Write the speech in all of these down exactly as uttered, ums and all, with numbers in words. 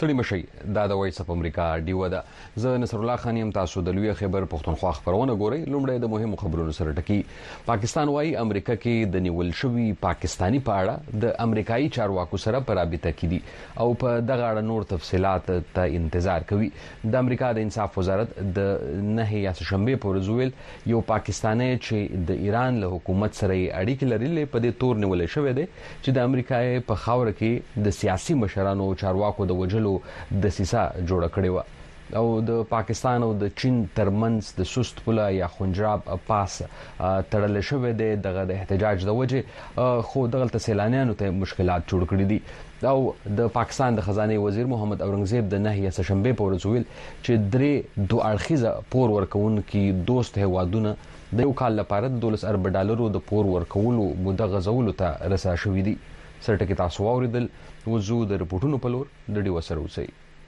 ستړي مشئ دا د وایس اف امریکا ډیو ده زه نصر الله خان یم تاسو د لوی خبر پښتونخوا خبرونه ګورئ لومړی د مهمو خبرونو سره ټکی پاکستان وايي امریکا کې د نیول شوی پاکستانی په اړه د امریکایي چارواکو سره په رابطه کې دي او په دغه اړه نور تفصيلات ته انتظار کوي د امریکا د انصاف وزارت د نه یا شنبه په ورځ ویل یو پاکستانی چې د ایران له حکومت سره اړیکې لري په دې تور نیول شوی دی چې د امریکای په خاور کې د سیاسي مشرانو چارواکو د وجلو د سیسا جوړ کړي و او د پاکستان او د چین ترمنځ د سست پله یا خنجراب پاس تړل شوی دی دغه د احتجاج د وجه خو دغه سیلانیانو ته مشکلات جوړ کړي دي او د پاکستان د خزانه وزیر محمد اورنګزیب د نه یا شنبه په ورځ ویل چې درې دوه اړخیزه پور ورکون کې دوست هوادونه د یو کال لپاره د دولس ارب ډالرو د پور ورکولو موده غزولو ته رسا شوې دي سرټکی تاسو اوریدل وزو د رپورټونو په لور د ډیو سره اوسئ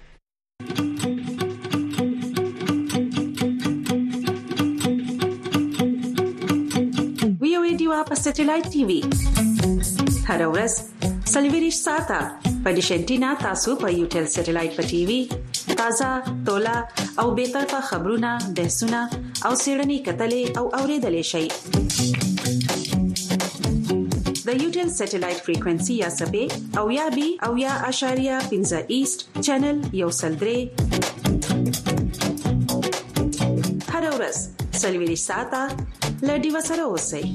وی او ډیو په سټلایټ ټي وي هر ورځ سلویریش ساته په ډیشنټینا تاسو په یو ټل سټلایټ په ټي وي تازه تولا او به طرفه خبرونه بحثونه او سیړنی کتلې او اوریدلې شي د یوټل سټلایټ فریکوئنسي یا سبې او یا بي او یا اشاریه پنځه ایست چینل یو سلدري هر ورځ سلویری ساته لډي وسره اوسئ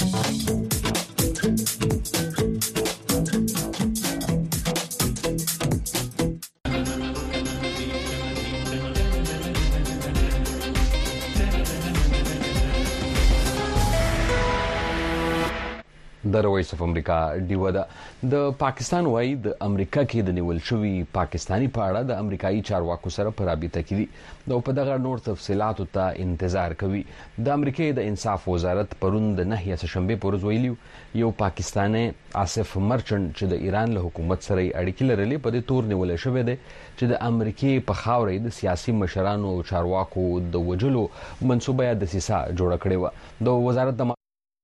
د وایس اف امریکا ډیو ده د پاکستان وايي د امریکا کې د نیول شوی پاکستانی په اړه د امریکایي چارواکو سره په رابطه کې دي نو په دغه نور تفصيلاتو ته انتظار کوي د امریکای د انصاف وزارت پرون د نه یا شنبه په ورځ ویلي یو پاکستانی آصف مرچنټ چې د ایران له حکومت سره اړیکې لرلې په دې تور نیول شوی دی چې د امریکای په خاورې د سیاسي مشرانو او چارواکو د وجلو منسوبه د سیسا جوړ کړي و د وزارت د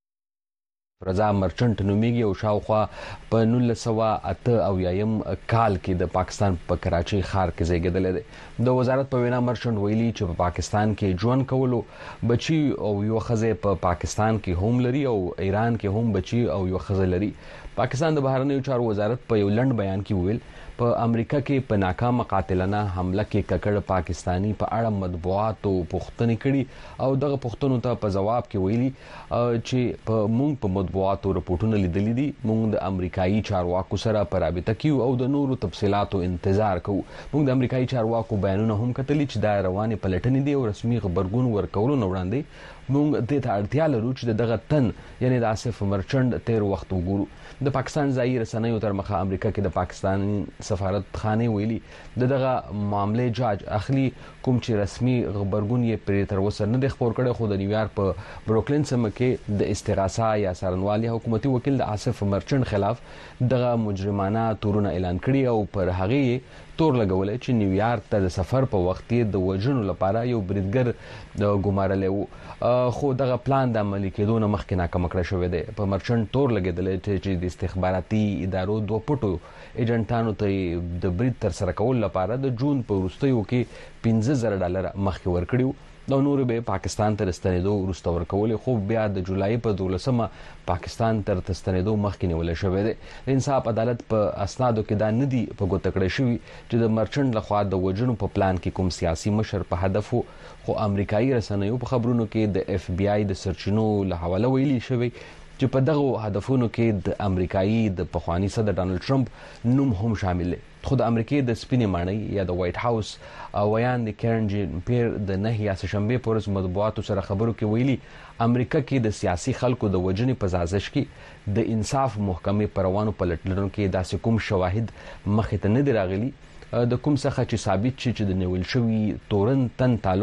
رضا مرچنټ نومیږي او شاوخوا په نولس سوه اته اویایم کال کې د پاکستان په کراچۍ ښار کې زیږیدلی دی د وزارت په وینا مرچنټ ویلي چې په پاکستان کې ژوند کولو بچي او یو ښځه په پاکستان کې هم لري او ایران کې هم بچي او یو ښځه لري پاکستان د بهرنیو چارو وزارت په یو لنډ بیان کې ویل په امریکا کې په ناکامه قاتلانه حمله کې ککړ پاکستانی په اړه مطبوعاتو پوښتنې کړي او دغه پوښتنو ته په جواب کې ویلي چې په مونږ په مطبوعاتو رپورټونه لیدلي دي مونږ د امریکایي چارواکو سره په رابطه کې او د نورو تفصيلاتو انتظار کوو مونږ د امریکایي چارواکو بیانونه هم کتلي چې دا روانې پلټنې دي او رسمي خبرګون ورکولو نه وړاندې مونږ د ته اړتیا لرو چې دغه تن یعنی د آصف مرچنټ تیر وخت وګورو د پاکستان ځایي رسنیو تر مخه امریکا کې د پاکستان سفارت خانه ویلي دغه معاملې جاج اخلي کوم چې رسمي خبرګون یې پر تر اوسه نه د خبر کړي خو د نیویارک په بروکلین سم کې د استغاثه یا سرنوالي حکومتي وکیل د آصف مرچنټ خلاف دغه مجرمانه تورونه اعلان کړي او پر هغه تور لګولې چې نیویارک ته د سفر په وخت د وژنو لپاره یو بریدګر د ګمارلې وو خو دغه پلان د عملي کېدو نه مخکې ناکام کړی شوی دی په مرچنټ تور لګېدل چې د استخباراتي ادارو دوه پټو ایجنټانو ته د برید تر سره کول لپاره د جون په وروستیو کې پنځه زره ډالر مخکې ورکړي دا نور به پاکستان ته ستنېدو وروسته ورکول خو بیا د جولای په دولسمه پاکستان تر ستنېدو مخکې نیول شوی دی انصاف عدالت په اسنادو کې دا ندي په ګوته کړی شوی چې د مرچنټ لخوا د وژنو په پلان کې کوم سیاسي مشر په هدف خو امریکایي رسنیو په خبرونو کې د اف بی آی د سرچینو له حواله ویلي شوی چې په دغه هدفونو کې د امریکایي د پخوانی صدر ډانلډ ټرمپ نوم هم شامل دی خو د امریکای د سپینې ماڼۍ یا د وایټ هاوس ویان د کیرن جین پیر د نه یا شنبه پر ورځ مطبوعاتو سره خبرو کې ویلي امریکا کې د سیاسي خلکو د وجنې په سازش کې د انصاف محکمې پروانو په لټلو کې داسې کوم شواهد مخې ته نه دی راغلي د کوم څخه چې ثابت شي چې د نیول شوی تورن تن تعلق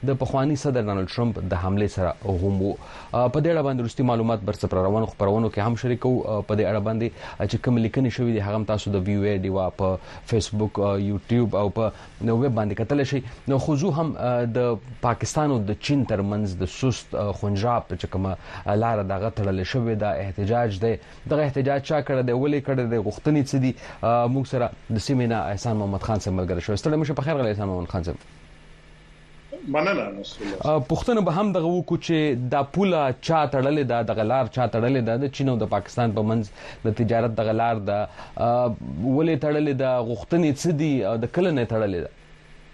د پخوانی صدر ډانلډ ټرمپ د حمله سره هم وو. په دې اړه باندې وروستي معلومات بر څه روانو خبرونو کې هم شریکو. په دې اړه باندې چې کوم لیکنې شوې دي هغه تاسو د ویو ای ډیوا په فیسبوک، یوټیوب او په ویب باندې کتل شي. نو خو هم د پاکستان او د چین ترمنځ د سست خنجاب چې کومه لار دغه تړل شوې ده احتجاج دی. دغه احتجاج چا کړی دی، ولې کړی دی، غوښتنې څه دي؟ موږ سره د سیمې نه احسان محمد خان صاحب ملګری شو. ستړی مشه په خیر غلی احسان محمد خان صاحب. مننه نصرالله. پوښتنه به هم دغه وکړو چې دا پوله چا تړلې ده، دغه لار چا تړلې ده د چین او د پاکستان په منځ د تجارت دغه لار ده، ولې تړلې ده، غوښتنې څه دي او د کله نه تړلې ده؟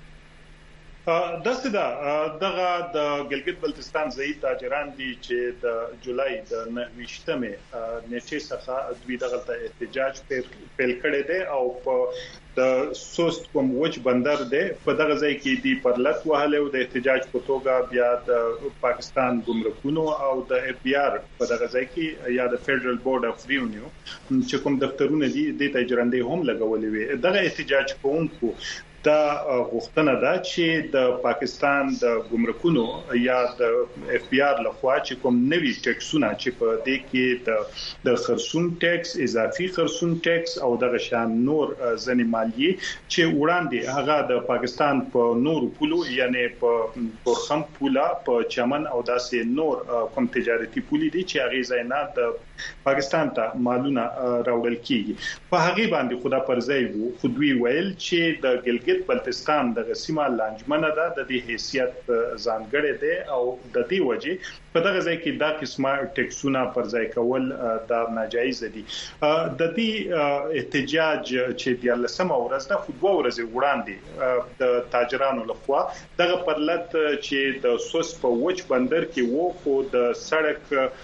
داسې ده دغه د ګلګت بلتستان ځایي تاجران دي چې د جولای د نهه ویشتمې نیټې څخه دوی دغه احتجاج پیل کړی دی او په د سوست کوم وچ بندر دی په دغه ځای کې دی پرلط وهله او د احتجاج په توګه بیا د پاکستان ګمرکونو او د اف بي آر په دغه ځای کې یا د فدرال بورډ اف ریونیو چې کوم دفترونه دي د تاجرانده هم لګولې وي. دغه احتجاج کوونکو دا غوښتنه ده چې د پاکستان د ګمرکونو یا د اف بي آر لخوا چې کوم نوي ټیکسونه چې په دې کې د د خرسون ټیکس، اضافي خرسون ټیکس او دغه شان نور ځنې مالیه چې وړاندې هغه د پاکستان په نور پولو یعنی په پورخم پولا په چمن او داسې نور کوم تجارتي پولي دي چې هغه ځای نه د پاکستان ته مالونه راوړل کیږي په هغه باندې خدا پرځای وو. خو دوی ویل چې د ګلګت بلتستان د سیمه لانجمنه ده د دې حیثیت ځانګړی دی او د دې وجه په دغه ځای کې دا قسمه ټیکسونه پر ځای کول دا ناجایز دي. د دې احتجاج چې د لسمه ورځ د فوټبال ورځ وړاندې د تاجرانو لخوا دغه پرلط چې د سوس په وچ بندر کې وو خو د سړک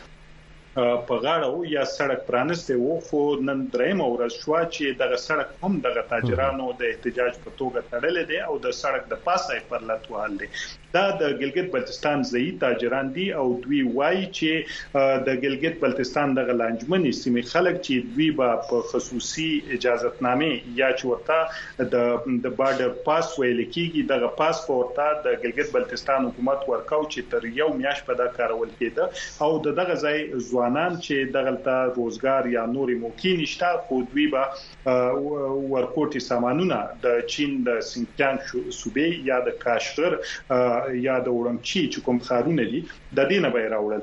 په غاړه یا سړک پرانسته وو خو نن درېمه ورځ شو چې دغه سړک هم دغه تاجرانو د احتجاج په توګه تړلې دي او د سړک د پاسه پر لټ وهل دي. دا د ګلګت بلتستان ځایي تاجران دي او دوی وایي چې د ګلګت بلتستان د لانجمنې سیمې خلک چې دوی به په خصوصي اجازهتنامې یا چې ورته د د بارډر پاس ویل کېږي دغه پاسپورت د ګلګت بلتستان حکومت ورکاو چې تر یو میاشت په دا کارول کېده او دغه ځای ځوانان چې دغلته روزګار یا نوري موقع نشته خو دوی به ورکوټي سامانونه د چین د سینکیانګ صوبې یا د کاشغر یا د وړمچی چې کوم خارونه دي د دې نه به راوړل.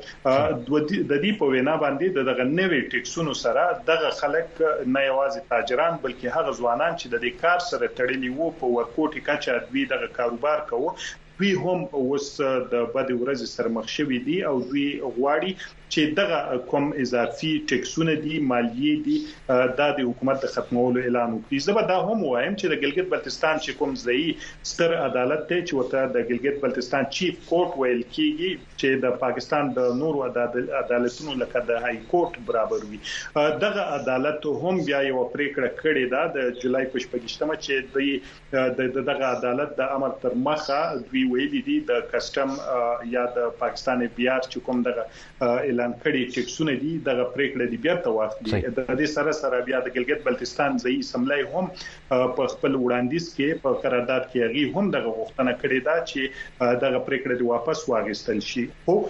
د دې په وینا باندې دغه نوې ټیکسونو سره دغه خلک نه یوازې تاجران بلکې هغه ځوانان چې د دې کار سره تړلي وو په ورکوټي کچا دوی دغه کاروبار کوي دوی هم اوس د بد ورځ سره مخ شوي دي او دوی غواړي چې دغه کوم اضافي ټیکسونه دي مالیه دي د حکومت د ختمولو اعلان وکړي. زه به دا هم وایم چې د ګلګت بلتستان چې کوم ځایي ستر عدالت دی چې ورته د ګلګت بلتستان چیف کورټ ویل کیږي چې د پاکستان د نورو عدالتونو لکه د های کورټ برابر وي. دغه عدالت هم بیا یو پریکړه کړې ده د جولای په شپږشتمه چې د دغه عدالت د امر تر مخه دوی ویلي دي د کسٹم یا د پاکستان بي آر چې کوم دغه اعلان کړي ټیکسونه دي دغه پریکړه دی بیا ته واخلي. د دې سره سره بیا د ګلګت بلتستان ځایي سملای هم په خپل وړاندیز کې په قرارداد کې هغه هم دغه غوښتنه کړې ده چې دغه پریکړه دی واپس واغستل شي. خو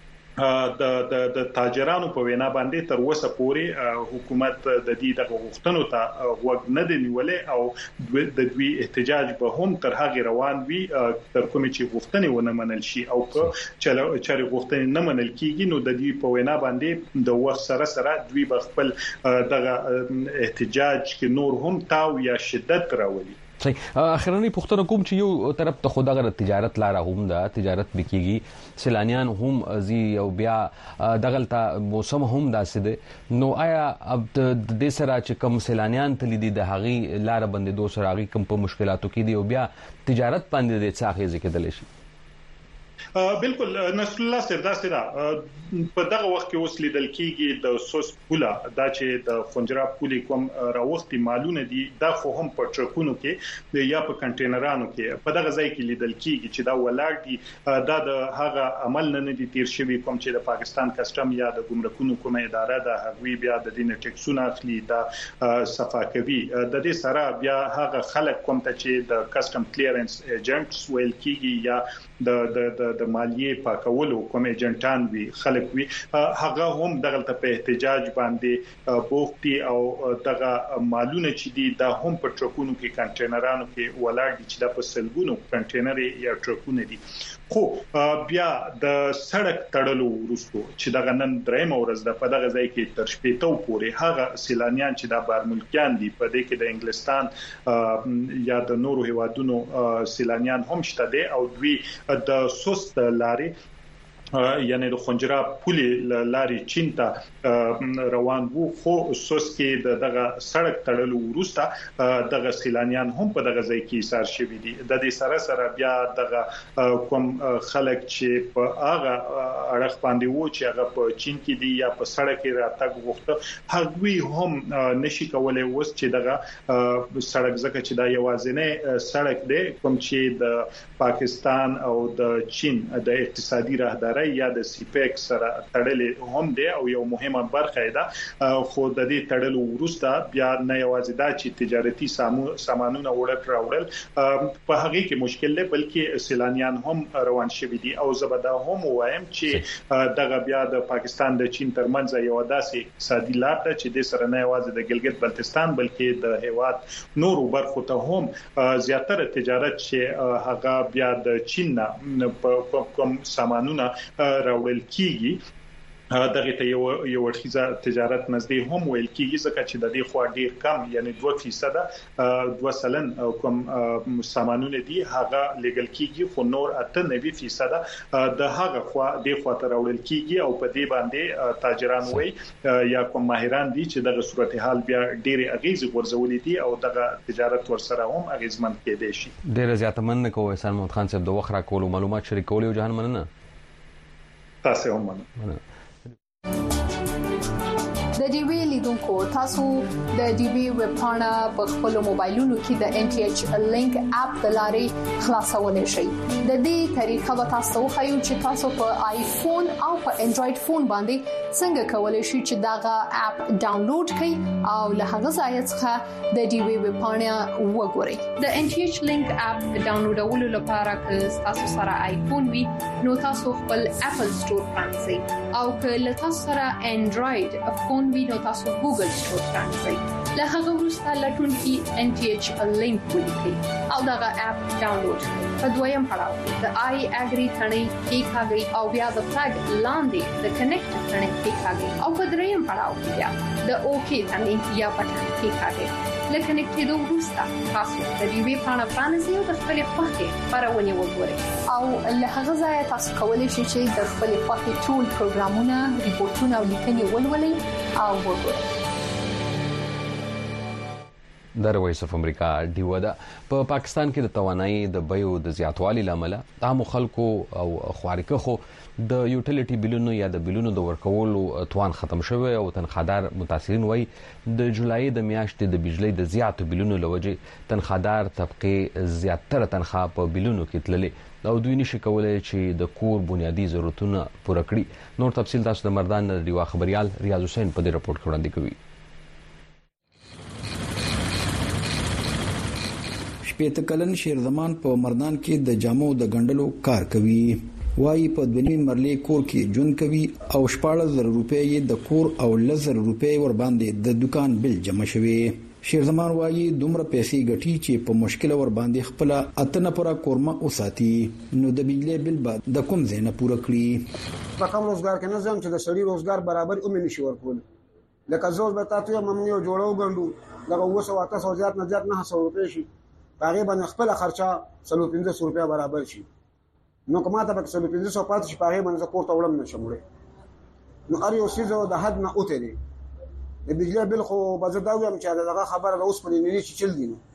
د د د تاجرانو په وینا باندې تر اوسه پورې حکومت د دې د غوښتنو ته وګ نه دی نیولې او د دوی احتجاج به هم تر هغه روان وي تر کومه چې غوښتنې ونه منل شي او که چې غوښتنې نه منل کیږي نو د دې په وینا باندې د وخت سره سره دوی به خپل دغه احتجاج کې نور هم تاو یا شدت راولي. صحیح. اخرنی پوښتنه کوم چې یو طرف ته خدای غره تجارت لار هم ده تجارت بکیږي سیلانیان هم ازي او بیا دغلته موسم هم داسې ده نو آیا د دې سره چې کوم سیلانیان تل دي د هغي لار باندې دوه سره هغي کوم په مشکلاتو کې دي او بیا تجارت باندې د څاخې ځکه دل شي. بالکل نصر الله سردا سره په دغه وخت کې اوس لیدل کېږي د سوس پولا دا چې د خنجرا پولي کوم راوختي مالونه دي دا خو هم په ټرکونو کې یا په کنټینرانو کې په دغه ځای کې لیدل کېږي چې دا ولاړ دي دا د هغه عمل نه دي تیر شوی کوم چې د پاکستان کسټم یا د ګمرکونو کومه اداره ده هغوی بیا د دین ټیکسونه اخلي دا صفا کوي د دې سره بیا هغه خلک کوم ته چې د کسټم کلیرنس ایجنټس ویل کېږي یا د د د مالیې پاکولو کوم ایجنټان وي خلک وي هغه هم دغه په احتجاج باندې بوختي او دغه مالونه چې دي دا هم په ټرکونو کې کنټینرانو کې ولاړ دي چې د پسلګونو کنټینر یا ټرکونه دي خو بیا د سړک تړلو وروسته چې دغه نن درېم ورځ د په دغه ځای کې تر شپې تو پورې هغه سیلانیان چې د بار ملکیان دي په دې کې د انګلستان یا د نورو هیوادونو سیلانیان هم شته دي او دوی د سست لارې یعنی د خنجرا پولي لارې چین ته روان وو خو سوس کې د دغه سړک تړلو وروسته دغه سیلانیان هم په دغه ځای کې ایثار شوي دي د دې سره سره بیا دغه کوم خلک چې په هغه اړخ باندې وو چې هغه په چین کې دي یا په سړک راتګ وغوښته هغوی هم نشي کولای وس چې دغه سړک ځکه چې دا یوازینی سړک دی کوم چې د پاکستان او د چین د اقتصادي راهداري یا د سیپیک سره تړلې هم دی او یو مهمه برخه ده خو د دې تړلو وروسته بیا نه یوازې دا چې تجارتي سامانونه وړل راوړل په هغه کې مشکل دی بلکې سیلانیان هم روان شوي دي او زبدا هم وایم چې دغه بیا د پاکستان د چین ترمنځ یو داسې اقتصادي لار ده چې د سره نه یوازې د ګلګت بلتستان بلکې د هیواد نورو برخو ته هم زیاتره تجارت چې هغه بیا د چین نه په کوم سامانونه راوړل کیږي دغه ته یو یو ورخیزه تجارت نږدې هم ویل کیږي ځکه چې د دې خو ډیر کم یعنی دوه فیصد دوه سلن کوم سامانونه دي هغه لګل کیږي خو نور اته نوي فیصد د هغه خو د خو ته راوړل کیږي او په دې باندې تاجران وي یا کوم ماهران دي چې دغه صورتحال بیا ډیر اغیزه ورزولې دي او دغه تجارت ورسره هم اغیزمن کېدای شي ډیر زیات مننه کوم احسان محمد خان صاحب د وخت را کولو معلومات شریکول او جهان مننه تاسو هم مننه د ډي وی لیدونکو تاسو د ډي وی ویب پاڼه په خپل موبایلونو کې د ان ټي ایچ لینک اپ د لارې خلاصولای شئ د دې طریقه به تاسو خو چې تاسو په آیفون او په انډراید فون باندې څنګه کولای شئ چې داغه اپ ډاونلوډ کړئ او له هغه ځای څخه د ډي وی ویب پاڼه وګورئ د ان ټي ایچ لینک اپ ډاونلوډولو لپاره که تاسو سره آیفون وي نو تاسو خپل اپل سٹور پرانځئ او که له تاسو سره انډراید فون وي نو تاسو ګوګل سٹور پرانځئ له هغه وروسته لټون کې ان ټي ایچ لینک ولیکئ او دغه اپ ډاونلوډ کړئ په دویم پړاو د آی اګری ثنې کې کاږي او بیا د فلګ لاندې د کنیکټ ثنې کې کاږي او په دریم پړاو کې بیا د اوکی ثنې یا پټن کې کاږي لکه نکټېدو وروسته تاسو د دې وی پاڼه باندې یو د خپل خوښې خبرونه وګورئ او له هغه ځای تاسو کولی شئ چې د خپل خوښې ټول پروګرامونه ریپورتونه او لیکنې ولولئ او وګورئ د وایس اف امریکا ډیو ده په پاکستان کې د توانایي د بیو د زیاتوالي لامل عام خلکو او خوارکه خو د یوټیلیټي بلونو یا د بلونو د ورکولو توان ختم شوی او تنخوادار متاثرین وای د جولای د میاشتې د بجلی د زیاتو بلونو لوجه تنخوادار طبقه زیاتره تنخواه په بلونو کې تللې او دوی نشي کولای چې د کور بنیادی ضرورتونه پوره کړي نور تفصیل تاسو د مردان د ډیوا خبريال ریاض حسین په دې رپورت کې وړاندې کوي شپېته کلن شیرزمان په مردان کې د جامو د ګندلو کار کوي وايي په دني مرلې کور کې جون کوي او شپږ زره روپۍ د کور او لزر روپۍ ور باندې د دکان بل جمع شوی شیرزمان وايي دومره پیسې ګټي چې په مشکل ور باندې خپل اتنه پورا کورمه اوساتي نو د بجلی بل بعد د کوم زینه پوره کړی په کوم روزګار کې نه ځم چې د سړي روزګار برابر اومه نشي ورکول لکه زوز به تاسو یې ممنوع جوړو غندو لکه وسو تاسو زیات نه زیات نه سو روپۍ شي هغه باندې خپل خرچه سلو پنځه سو روپیا برابر شي نو کومه ته به سلو پنځه سو پات شي هغه باندې کوړه وړم نشم وړي نو اړ یو سیزو د حد نه اوته دي د بجلی بل خو بازار دا ویم چې دغه خبره اوس په نیمه چې چل دي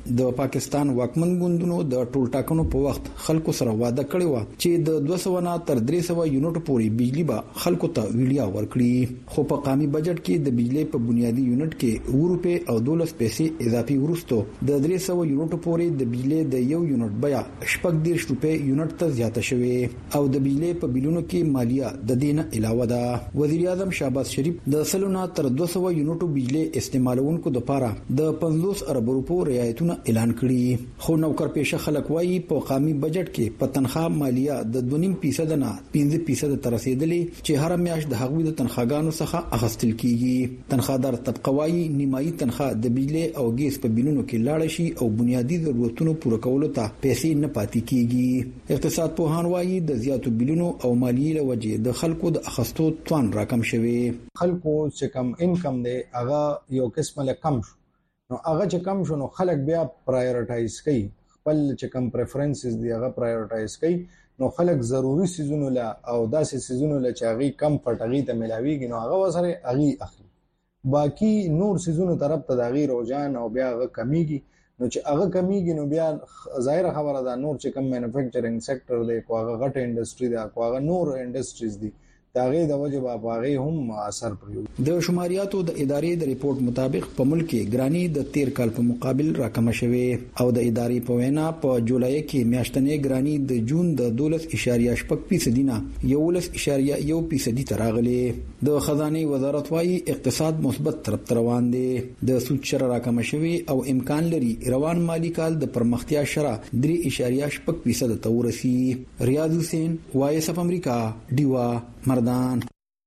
د پاکستان واکمن ګوندونو د ټولټاکنو په وخت خلکو سره وعده کړی و چې د دوه سوه نه تر درې سوه یونټ پورې بجلی به خلکو ته ویلیا ورکړي، خو په قامي بجټ کې د بجلی په بنیادی یونټ کې اوه روپے او دولس پیسې اضافي ورستو د درې سوه یونټ پورې د بجلی د یو یونټ بیا شپږ دیرش روپے یونټ ته زیاته شوې او د بجلی په بلونو کې مالیه د دین علاوه ده. وزیر اعظم شهباز شریف د سلونه تر دوه سوه یونټو بجلی استعمالونکو د لپاره د پنځوس ارب روپو رعایتونه اعلان کړي، خو نوکر پیشه خلک وایي په قامي بجټ کې په تنخواه مالیه د دوه نیم فیصد نه پنځه فیصد تر رسیدلې چې هر میاشت د هغوی د تنخواګانو څخه اخیستل کیږي. تنخوادار طبقه وایي نیمایي تنخواه د بجلی او ګیس په بلونو کې لاړ شي او بنیادی ضرورتونو پوره کولو ته پیسې نه پاتې کیږي. اقتصاد پوهان وایي د زیاتو بلونو او مالیې له وجې د خلکو د اخیستو توان راکم شوی. خلکو چې کم انکم دی هغه یو قسمه له کم شو، نو هغه چې کم شو نو خلک بیا پرایورټایز کوي، خپل چې کم پریفرنسز دی هغه پرایورټایز کوي، نو خلک ضروری سيزونو لا او داسې سيزونو لا چې هغه کم پټغي ته ملاويږي نو هغه وسره هغه اخلي، باقی نور سيزونو طرف ته د هغه رجحان او بیا هغه کمیږي، نو چې هغه کمیږي نو بیا ظاهر خبره ده نور چې کم مینوفیکچرینګ سېکټر دی کو هغه غټ انډستری ده کو هغه نور انډستریز دي داغه د وجه په هغه هم اثر پریو. د شماریاتو د ادارې د ریپورت مطابق په ملک کې ګرانی د تیر کال په مقابل راکمه شوې او د ادارې په وینا په جولای کې میاشتنې ګرانی د جون د دولس اشاریه شپږ فیصد نه یولس اشاریه یو فیصد ته راغلي. د خزانه وزارت وايي اقتصاد مثبت طرف روان دی، د سود شره راکمه شوې او امکان لري روان مالی کال د پرمختیا شره درې اشاریه شپږ فیصد ته ورسي. ریاض حسین وایس اف امریکا دیوا مردان.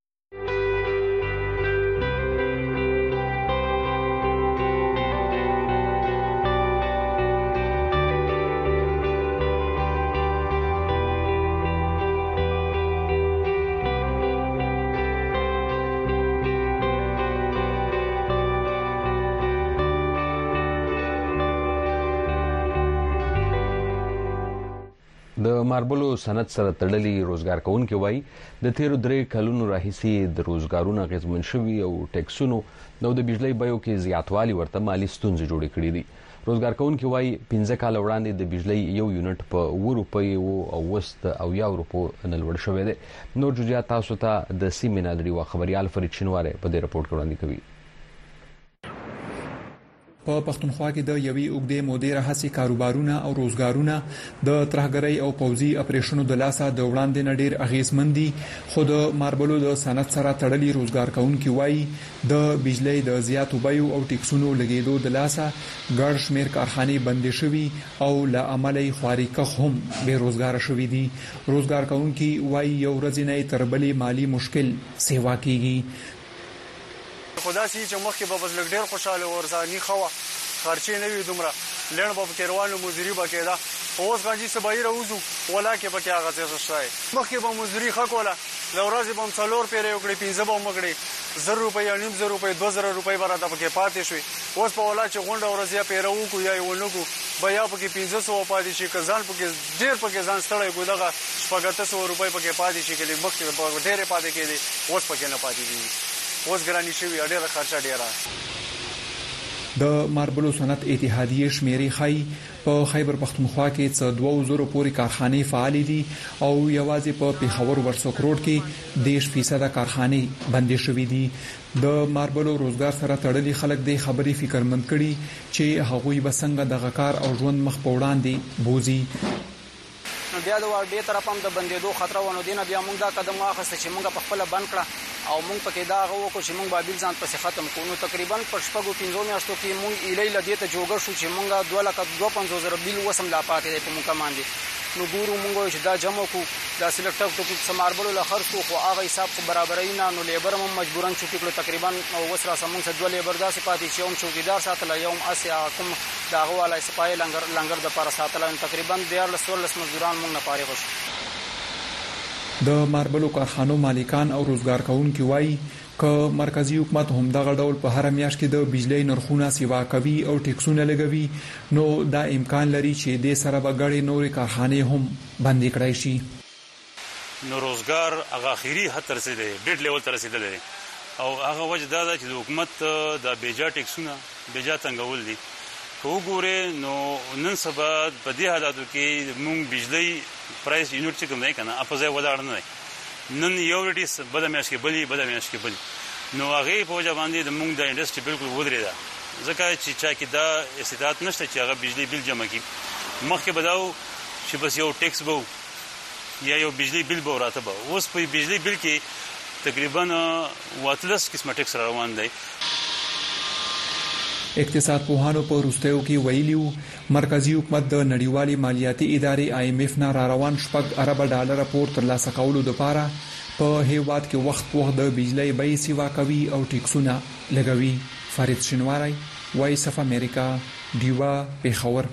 د ماربلو صنعت سره تړلي روزګار کوونکي وایي د تیرو درې کلونو راهیسې د روزګارونو اغیزمن شوي او ټیکسونو نو د بجلی بیو کې زیاتوالی ورته مالی ستونزې جوړې کړې دي. روزګار کوونکي وایي پنځه کال وړاندې د بجلی یو یونټ په اوه روپۍ او اوس د اویا روپو نه لوړ شوی دی. نور جزئیات تاسو ته د سیمې نه لري خبريال فرید شینواری په دې رپورټ کې وړاندې کوي. په پښتونخوا کې د یوې اوږدې مودې راهیسې کاروبارونه او روزګارونه د ترهګرۍ او پوځي اپریشنونو د لاسه د وړاندې نه ډېر اغیزمن دي، خو د ماربلو د صنعت سره تړلي روزګار کوونکي وایي د بجلی د زیاتو بیو او ټیکسونو لګیدو د لاسه ګڼ شمېر کارخانې بندې شوي او له امله یې خواري کخ هم بې روزګاره شوي دي. روزګار کوونکي وایي یو ورځنی تر بلې مالی مشکل سیوا کیږي. خدا سي چې مخکې به بس لګ ډېر خوشاله ورځاني خو خرچې نه وي دومره لړ به کې روانو مزدوري به کېده، اوس غاجي سبای راوځو ولا کې به کې هغه څه شوی مخکې به مزدوري خه کوله لورازي به څلور پیرې وکړي پنځه به مګړي زر روپۍ یا نیم زر روپۍ دوه زره روپۍ به راته پکې پاتې شوي. اوس په ولا چې غونډه ورځ یا پیره وکړو یا یې ونکړو به یا پکې پنځه سوه پاتې شي که ځان پکې ډېر پکې ځان ستړی کړو دغه شپږ اته سوه روپۍ پکې پاتې شي که مخکې به ډېرې پاتې کېدې اوس پکې نه پاتې کېږي، اوس ګراني شوي ډېره خرچه ډېره. د ماربلو صنعت اتحادیې شمیرې ښایي په خیبر پښتونخوا کې څه دوه زره پورې کارخانې فعال دي او یوازې په پیښور ورسوک روډ کې دیش فیصد کارخانې بندې شوې دي. د ماربلو روزګار سره تړلي خلک د خبرې فکرمند کړي چې هغوی به څنګه د غکار او ژوند مخ په وړاندې بوزي. بیا د واردې طرف هم د بندېدو خطر ونه دینه بیا موږ دا قدم واخیسته چې موږ په خپل بند کړه او موږ پکې دا غوښو چې موږ بابل ځان پسې ختم کوو. نو تقریبا په شپږو پنځو میاشتو کې موږ ایلې لدې ته جوګه شو چې موږ دوه لکه دوه پنځوس زره بیل وسم لا پاتې دی په موږ باندې. نو ګورو موږ چې دا جمع کو دا سلیکټ ټکو سماربلو لخر خو هغه حساب خو برابرای نه نو لیبر هم مجبورن چوټی کړو تقریبا وسره سمون څه دوه لیبر داسې پاتې چې هم چوکیدار ساتل یوم اسیا کوم دا غواله سپای لنګر لنګر د پر ساتل تقریبا د لسولس مزدوران موږ نه فارغ شو. د ماربلو کارخانو مالکان او روزګار کوونکي وایي که مرکزی حکومت هم دغه ډول په هر میاشت کې د بجلی نرخونه سیوا کوي او ټیکسونه لګوي نو دا امکان لري چې د سره بغړې نورې کارخانې هم بندې کړای شي. نو روزګار هغه اخیری حد تر رسیدلی ډېر لیول ته رسیدلی او هغه وجه دا ده چې د حکومت د بیجا ټیکسونه بیجا څنګهول دي وګوره نو نن سبا په دې حالاتو کې موږ بجلی پرایس یونټ چې کوم نه کنه اپوزه ولاړ نه نن یو ریټیس بل میاش کې بلی بل میاش کې بلی نو هغه په وجه باندې د موږ د انډستری بالکل ودرې ده ځکه چې چا کې دا استعداد نشته چې هغه بجلی بل جمع کړي مخکې بداو چې بس یو ټیکس وو یا یو بجلی بل به راته به اوس په بجلی بل کې تقریبا واتلس قسمه ټیکس روان دی. اقتصاد پوهانو په وروستیو کې ویلیو مرکزی حکومت د نړیوالي مالیاتي ادارې آی ایم ایف نه را روان شپږ ارب ډالر پور ترلاسه کولو لپاره په هیواد کې وخت وخت د بجلی بیې سیوا کوي او ټیکسونه لګوي. فرید شینواری، وایس اف امریکا، ډیوا، پیښور.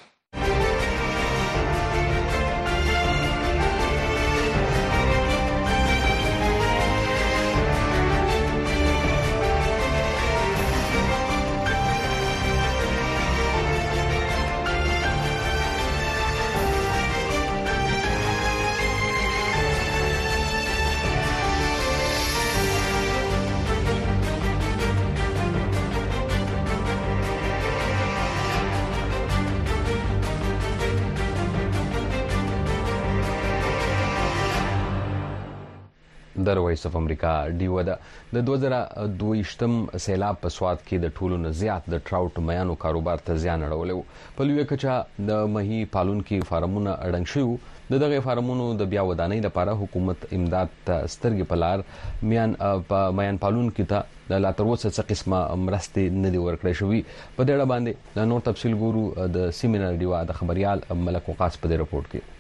در وایس اف امریکا ډیو ده د دوه زره دوه ویشتم سیلاب په سواد کې د ټولو نه زیات د ټراوټ میانو کاروبار ته زیان اړولی په لوی کچه د مهي پالونکي فارمونه اړنګ شوي د دغه فارمونو د بیا ودانۍ لپاره حکومت امداد ته سترګې په لار میان په میان پالونکي ته د لا تر اوسه څه قسمه مرستې نه دي ورکړې شوې. په دې اړه باندې د نور تفصیل ګورو د سیمینار ډیوا د خبريال ملک وقاص په دې رپورت کې.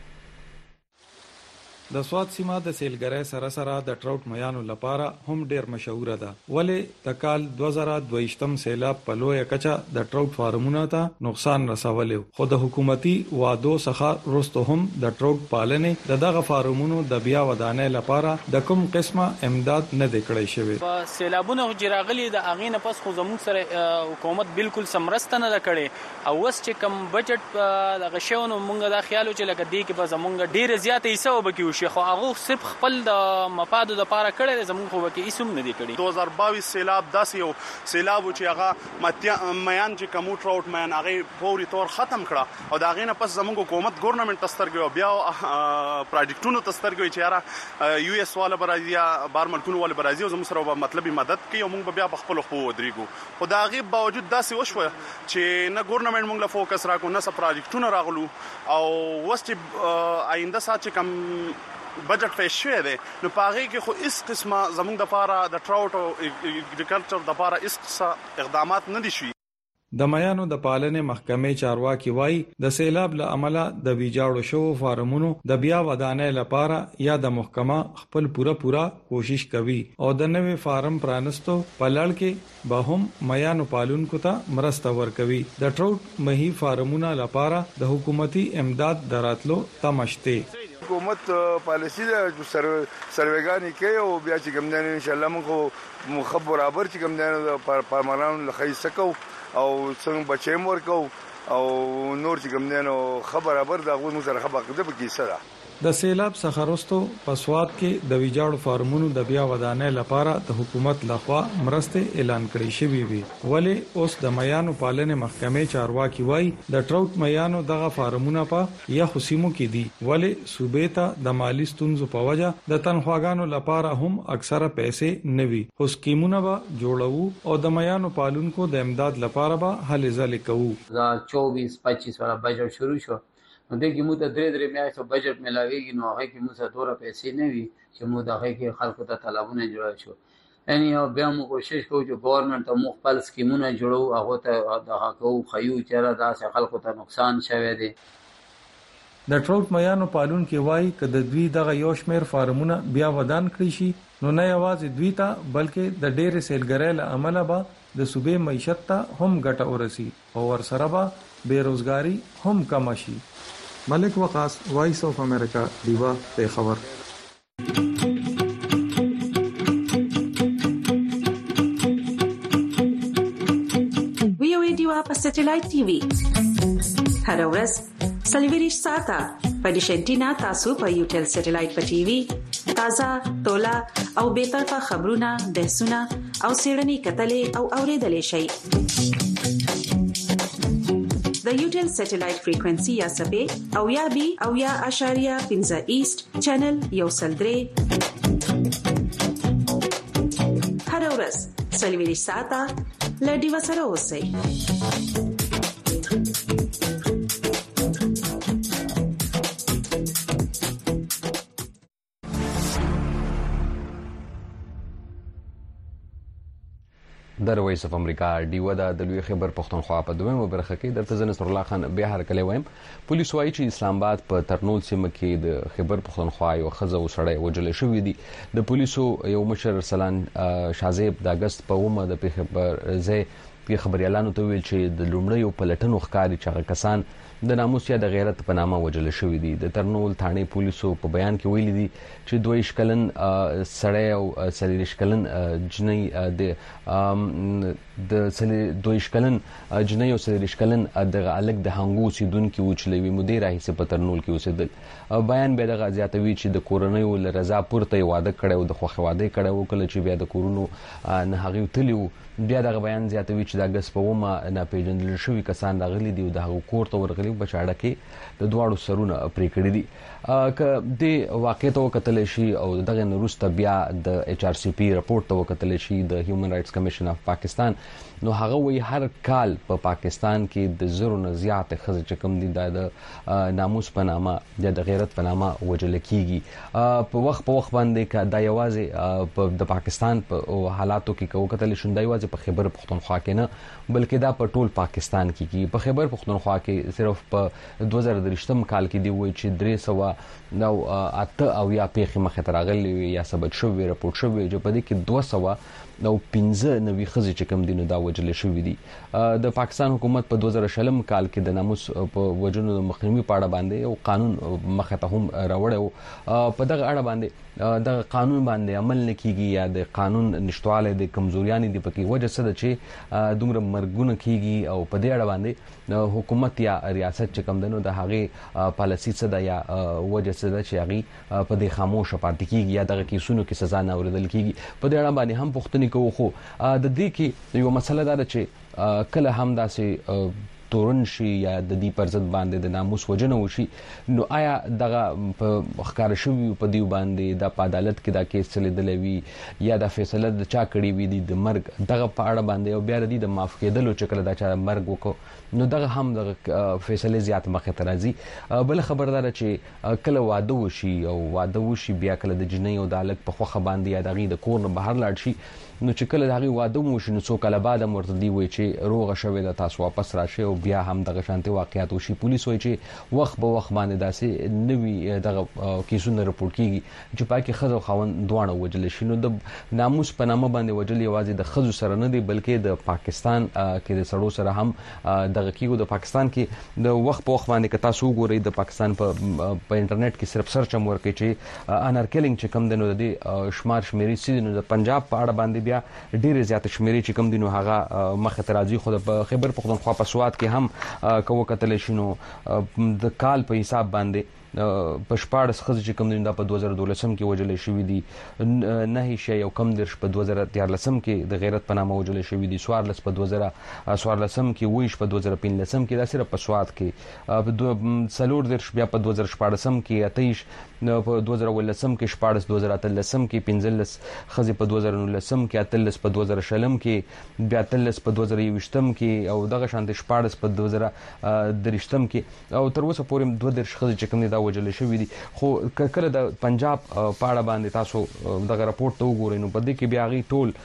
د سواد سیمه د سیلګرۍ سره سره د ټراوټ میانو لپاره هم ډیر مشهور ده ولې د کال دوه زره دوه ویشتم سیلاب په لوی کچه د ټراوټ فارمونو ته نقصان رسولی خو د حکومتي وعدو څخه وروسته هم د ټراوټ پالنې د دغه فارمونو د بیا ودانۍ لپاره د کوم قسمه امداد نه دی کړی شوی. په سیلابونو جراغلي د اغې نه پس خو زموږ سره حکومت بالکل سمرسته نه کړي او وس چې کم بجټ د غشونو مونږ د خیالو چې لکه دی کې به زمونږ ډیر زیات حصہ وبکیو شي خو هغه صرف خپل د مفادو د پاره کړي زموږ خو کې اسوم نه دی کړي. دوه هزار بایس سیلاب داسې یو سیلاب چې هغه میان چې کوم ټراوټ میان هغه فوري طور ختم کړه او دا غینه پس زموږ حکومت ګورنمنت تسترګو بیا پروجیکټونو تسترګو چې یاره یو اس والا برازي یا بار ملکونو والا برازي زموږ سره مطلبي مدد کوي او موږ بیا په خپل خو ودرېګو خو دا غي باوجود داسې وشو چې نه ګورنمنت موږ له فوکس راکو نه سره پروجیکټونو راغلو او وست آینده سات چې کم بجټ پیش شوی دی نو پاره کې خو اس قسمه زموږ د لپاره د ټراوټ او اګریکلچر د لپاره اس اقدامات نه دي شوي. د میانو د پالنې محکمې چارواکي وایي د سیلاب له امله د ویجاړو شو فارمونو د بیا ودانۍ لپاره یا د محکمه خپل پوره پوره کوشش کوي او د نوې فارم پرانستو په لړ کې به هم میانو پالونکو ته مرسته ورکوي. د ټراوټ مهي فارمونو لپاره د حکومتي امداد دراتلو تمشته. حکومت پالیسی ده چې سروېګانی کوي او بیا چې کوم دین ان شاء الله موږ مخ برابر چې کوم دین پارمانان لخي سکو او څنګه بچیم ورکو او نور چې کوم دین خبر برابر دا غو سره خبر کده به کیسه ده. د سیلاب څخه وروسته په سواد کې د ویجاړو فارمونو د بیا ودانۍ لپاره د حکومت لخوا مرستې اعلان کړې شوې وي ولې اوس د میانو پالنې محکمې چارواکي وایي د ټراوټ میانو دغه فارمونه په یا خصيمو کې دي ولې صوبې ته د مالی ستونزو په وجه د تنخواګانو لپاره هم اکثره پیسې نوي خو سکیمونه به جوړو او د میانو پالونکو د امداد لپاره به هلې ځلې کوو. دا چوبیس پچیس والا بجټ شروع شو نو دغه موږ د درې درې میاشتو بجټ ملاويږي نو هغه کې موږ څه دوره پیسې نه وي چې موږ دغه کې خلکو ته طلبونه جوړ شو یعنی بیا موږ کوشش کوو چې ګورنمنت ته موږ خپل سکیمونه جوړو هغه ته دغه کوو خيو چې را داسې خلکو ته نقصان شوه دي. د ټراوټ میانو پالون کې وایي چې د دوی دغه یو شمیر فارمونه بیا ودان کړی شي نو نه یوازې دوی ته بلکې د ډېر سیلګرۍ له امله به د صوبې معیشت ته هم ګټه ورسي او ورسره به بیروزګاری هم کم شي. ملک وقاص، وایس اف امریکا، ډیوا، پیښور. وی او ای ډیوا په سټلایټ ټي وي هر ورځ سلیویریش ساته په ډیشنټینا تاسو په یوټل سټلایټ په ټي وي تازه تولا او به طرفه خبرونه بحثونه او سیړنی کتلې او اوریدلې شي د یوټل سټلایټ فریکوئنسي یا سبې او یا بي او یا اشاریه پنځه ایست چینل یو سلدري هر ورځ سلوي ساته لډي وسره اوسئ. د رويس اف امریکا ډیو د لوی خبر پښتونخوا په دویمه برخه کې د تزن نصر الله خان بیا هرکلی وایم. پولیس وايي چې اسلام آباد په ترنول سیمه کې د خبر پښتونخوا یو خزه وسړی وجل شوې دي. د پولیسو یو مشر سلان شازیب د اگست په ومه د خبر زه په خبريالانو ته ویل چې د لومړیو پلټنو ښکاری چې کسان د ناموس یا د غیرت په نامه وجل شوې دي. د ترنول ثاني پولیسو په بیان کې ویلي دي چې دوی شکلن سړی او سلیریش کلن جنۍ د د دوی شکلن جنۍ او سلیریش کلن د الګ د هنګو سیدونکو وچلوي مدیر راهي په ترنول کې اوسېدل. بیان به د غزياتوي چې د کورونیو لرزا پورته واده کړو د خوخه واده کړو کله چې بیا د کورونو نه هغه تلیو. بیا د بیان زیاتوي چې د اگست په ومه نه پیژندل شوی کسان راغلي دي او د هغو کور ته ورغلي بچاړه کې د دواړو سرونه پرې کړی دي. که د واقع ته وکتل شي او دغه نورسته بیا د ایچ آر سی پی رپورت ته وکتل شي د هیومن رائټس کمیشن اف پاکستان نو هغه وی هر کال په پا پاکستان کې د زرو نه زیات خزه چکم دي د ناموس په نامه د غیرت په نامه وجل کیږي. په وخت په وخت باندې ک د یوازې د پاکستان په حالاتو کې کو کتل شوندای واځي په خبر پښتونخوا کې نه بلکې دا په ټول پاکستان کې کی په خبر پښتونخوا کې صرف په دوه زره درشتم کال کې دی وای چې درې سو نو اته او یا پیخي مخه تراغلی یا سبب شوی رپورت شوی چې په دې کې دوه سو نو پنځه نوي خزي چې کم دینو دا وجل شوې دي. د پاکستان حکومت په دوه زره شلم کال کې د ناموس په وجونو د مخنیوي پاړه باندې او قانون مخه ته هم راوړو. په دغه اړه باندې د قانون باندې عمل نکېږي یا د قانون نشټواله د کمزوریانې دی پکې وجه څه ده چې دومره مرګونه کیږي او په دې اړه باندې حکومت یا ریاست چې کم دنو د هغه پالیسی څه ده یا وجه څه ده چې هغه په دې خاموشه پاتې کیږي یا دغه کیسونو کې سزا نه اوریدل کیږي. په دې اړه باندې هم پوښتنه کوو خو د دې کې یو مسله ده چې کله هم داسې تورن شي یا د دې پر ضد باندې د ناموس وجنه وشي نو آیا دغه په ښکار شوی په دیو باندې د عدالت کې دا کیس چلیدلې وي یا د فیصله د چا کړی وي د مرګ دغه په اړه باندې او بیا د معاف کېدلو چې کله دا چا مرګ وکړو نو دغه هم د فیصله زیات مخه ته راځي. بل خبردار چې کله واده وشي او واده وشي بیا کله د جنۍ او د الګ په خوخه باندې یا دغه د کور نه بهر لاړ شي نو چې کله دغه واده وشي نو څو کله بعد مرته دی وي چې روغه شوی د تاسو واپس راشي او بیا هم دغه شانتي واقعیات وشي. پولیس وایي چې وخت به وخت باندې داسې نوي دغه کیسونه رپورټ کیږي چې پاکي خزو خاون دوانه وجل شي. نو د ناموس په نامه باندې وجل یوازې د خزو سره نه دی بلکې د پاکستان کې د سړو سره هم دغه کیږي. د پاکستان کې د وخت په وخت باندې که تاسو وګورئ د پاکستان په په انټرنیټ کې صرف سرچ هم ورکړئ چې انر کیلینګ چې کم دنو د شمار شمیرې سي نو د پنجاب په اړه باندې بیا ډېر زیات شمیرې چې کم دي نو هغه مخه ته راځي. خو د خبر پښتونخوا په سواد کې هم کوو کتل شنو د کال په حساب باندې په شپاړس خزې چې کم دي دا په دوه زره دولسم کې وجل شوې دي. نه شي یو کم درش په دوه زره دیارلسم کې د غیرت په نامه وجل شوې دي. سوارلس په دوه زره سوارلسم کې ویش په دوه زره پنځلسم کې دا صرف په سواد کې په سلور درش بیا په دوه زره شپاړسم کې اتیش په دوه زره ولسم کې شپاړس دوه زره اتلسم کې پنځلس خزې په دوه زره نولسم کې اتلس په دوه زره شلم کې بیا اتلس په دوه زره یوشتم کې او دغه شانت شپاړس په دوه زره درشتم کې او تر اوسه پورې دوه درش خزې چې کم دي دا وجل شوې دي. خو کله د پنجاب پاړه باندې تاسو دغه رپورت ته وګورئ نو په دې کې بیا غي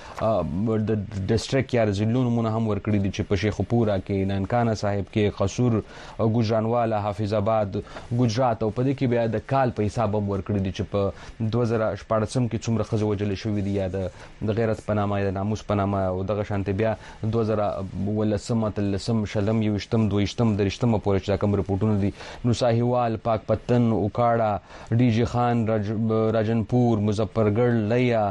ټول د ډیسټریکټ یا ضلعونو مون هم ورکړي دي چې په شیخ پورا کې نانکانه صاحب کې قصور ګجرانواله حافظ آباد ګجرات او په دې کې بیا د کال په حساب هم ورکړي دي چې په دوه زره شپاړسم کې څومره خزه وجل شوې دي یا د غیرت په نامه یا د ناموس په نامه او دغه شانته بیا دوه زره ولسم تلسم شلم یوشتم دویشتم درشتم پورې چې کوم رپورټونه دي نو ساحوال پاک پت پختن اوکاړه ډي جي خان راجنپور مظفرګړ لیا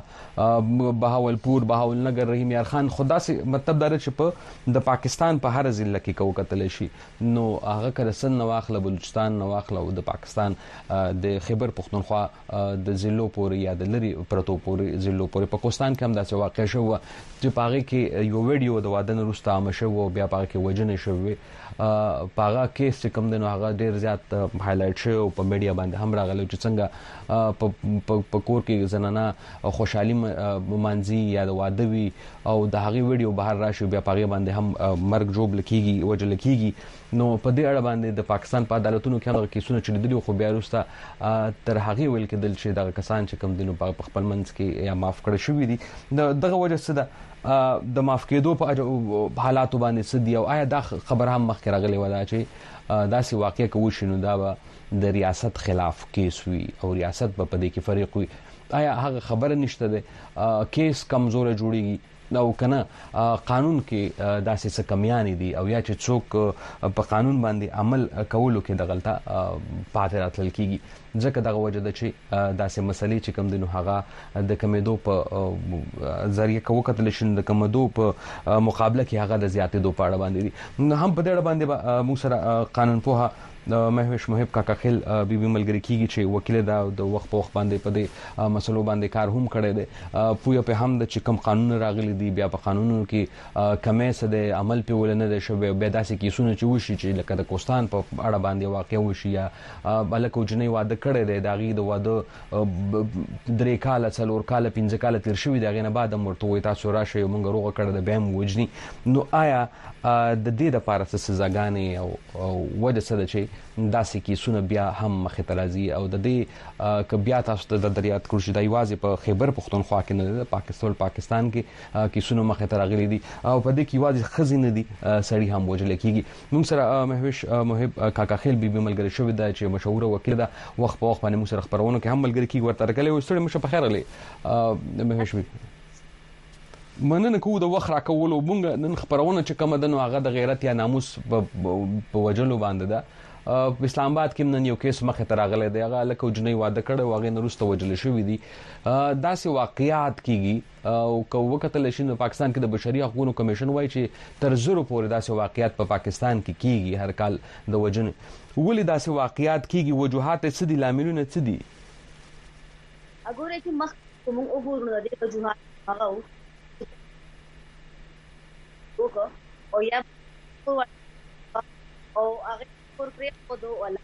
بهاولپور بهاولنګر رحیم یار خان خدا سي مطلب دا چې په د پاکستان په هر ضلع کې کو کتل شي نو هغه کرسن نواخله بلوچستان نواخله او د پاکستان د خیبر پختونخوا د ضلعو پورې یا د لری پرتو پورې ضلعو پورې پاکستان کې هم داسې واقع شو چې پاغه کې یو ویډیو د واده نرسته مشو بیا پاغه کې وجنه شوی پاغه کیس چې کوم دنو هغه ډیر زیات هایلایټ شو په میډیا باندې هم راغلی چې څنګه په کور کې زنانه خوشحالي مانځي یا د واده وي او د هغه ویډیو بهر راشي بیا پاغه باندې هم مرګ جوړ لکېږي وجه لکېږي نو په دې اړه باندې د پاکستان په عدالتونو کې هغه کیسونه چې لیدلي خو بیا وروسته تر هغه ویل کېدل چې دغه کسان چې کوم دنو په خپل منځ کې یا معاف کړی شوی دي دغه وجه څه ده د معاف کېدو په حالاتو باندې څه دي او آیا دا خبر هم مخکې راغلی و دا چې داسې واقع کوي شنو دا به د ریاست خلاف کیس وي او ریاست به په دې کې فریق وي آیا هغه خبره نشته ده کیس کمزور جوړیږي او کنه قانون کې داسې څه کمیانې دي او یا چې څوک په قانون باندې عمل کولو کې د غلطه پاتې راتلل کیږي ځکه دغه وجه ده چې داسې مسلې چې کوم دنو هغه د کمیدو په ذریعہ کوو کتل شي د کمیدو په مقابله کې هغه د زیاتېدو په اړه باندې دي هم په دې اړه باندې موږ سره قانون پوها مهوش محب کاکا خیل بي بي ملګری کیږي چې وکیل دا د وخت په وخت باندې په دې مسلو باندې کار هم کړی دی پویا په هم د چې کوم قانون راغلي دي بیا په قانونونو کې کمې څه د عمل په ولنه د شوبې بیا داسې کیسونه چې وشي چې لکه د کوستان په اړه باندې واقع وشي یا بلکې جنې واده کړی دی داغي د واده درې کال څلور کال پنځه کال تیر شوی دغه نه بعد مرته وي تاسو راشي مونږ روغه کړی د بهم وجني نو آیا د دې د پاره څه سزاګانې او وجه څه ده چې داسې کیسونه بیا هم مخې ته راځي او د دې ک بیا تاسو ته د دریات کړو چې د یوازې په خیبر پختونخوا کې نه ده پاکستان پاکستان کې کیسونه مخې ته راغلي دي او په دې کې یوازې خزي نه دي سړی هم وجل کیږي موږ سره مهوش محب کاکا خیل بي بي ملګری شوی دا چې مشهور وکیل ده وخت په وخت باندې موږ سره خبرونه کې هم ملګری کیږي ورته راکلي و ستړي مشه په خیر علي مهوش مننه کوو د وخت راکولو مونږ نن خبرونه چې کوم د نو هغه د غیرت یا ناموس په وجلو باندې ده په اسلام آباد کې نن یو کیس مخه تر راغلی دی هغه لکه جنې واده کړي واغې نورسته وجل شوی دي داسې واقعیات کیږي او کو وکتل شي نو پاکستان کې د بشري حقوقو کمیشن وایي چې تر زرو پورې داسې واقعیات په پاکستان کې کیږي هر کال د وجن ولې داسې واقعیات کیږي وجوهات څه دي لاملونه څه دي اګوره چې مخ کوم وګورو د وجوهات هغه وکړه او یا او هغه por crear todo wala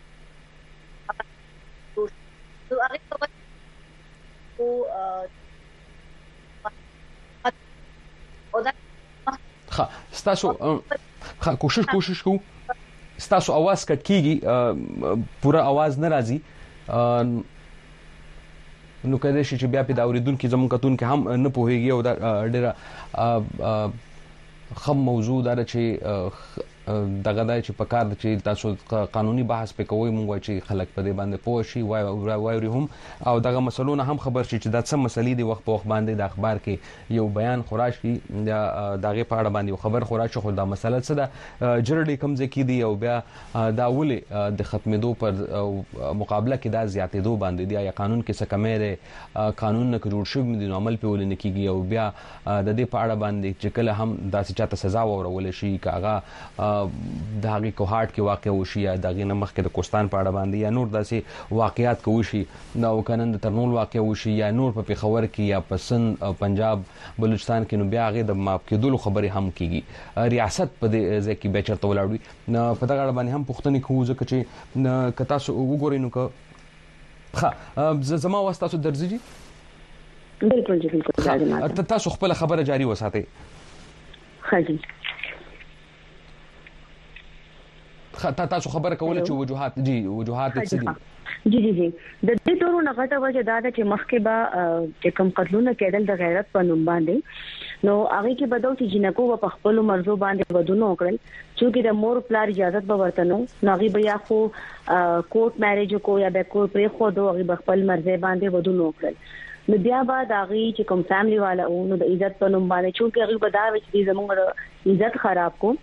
تو هغه په او او دا ها ستاسو ها کوشش کوشش کو ستاسو आवाज کټ کیږي پورا आवाज نه راځي نو کله شي چې بیا په دا اوریدونکو زمون کتون کې هم نه پوهیږي او دا ډیره خم موضوع دا چې دغه دای چې په کار چې تاسو قانوني بحث په کوی مونږ چې خلک په دې باندې پوه شي وای وای هم او دغه مسلونه هم خبر شي چې دا څه مسلې دی وخت په وخت باندې د اخبار کې یو بیان خراش کی دغه په اړه باندې خبر خراش خو دا مسله څه ده جرړې کم ځکې دی او بیا دا ولې د ختمېدو پر مقابله کې دا زیاتېدو باندې دی یا قانون کې څه کمې قانون نه جوړ شوی دی عمل په ولنه کېږي او بیا د دې په اړه باندې چې کله هم داسې چاته سزا ورول شي کاغه د هغه کوهارت کې واقع وشي یا دغه نمخ کې د کوستان په اړه باندې یا نور داسې واقعیات کوي شي نو کنن د ترنول واقع وشي یا نور په پیښور کې یا پسن پنجاب بلوچستان کې نو بیا هغه د ماپ کې دلو خبرې هم کیږي ریاست په دې ځکه به چرته ولاړوي نو په دغه اړه باندې هم پښتني کوو ځکه چې کتا سو وګورئ نو که ها زما واسطه درځي بالکل جی بالکل تاسو خپل خبره جاری وساتئ خاجي خاطر تاسو خبره کوله چې وجوهات جی وجوهات څه دي جی جی جی د دې ټولو نغټه وجه دا ده چې مخکې به چې کوم قتلونه کېدل د غیرت په نوم باندې نو هغه کې بدو چې جنکو په خپل مرزو باندې ودونه وکړل چې د مور پلار اجازه به ورته نو هغه بیا خو کوټ میریج کو یا به کور پرې خو دوه هغه خپل مرزه باندې ودونه وکړل نو بیا بعد هغه چې کوم فیملی والا او نو د عزت په نوم باندې چې هغه بداوي چې زموږ عزت خراب کو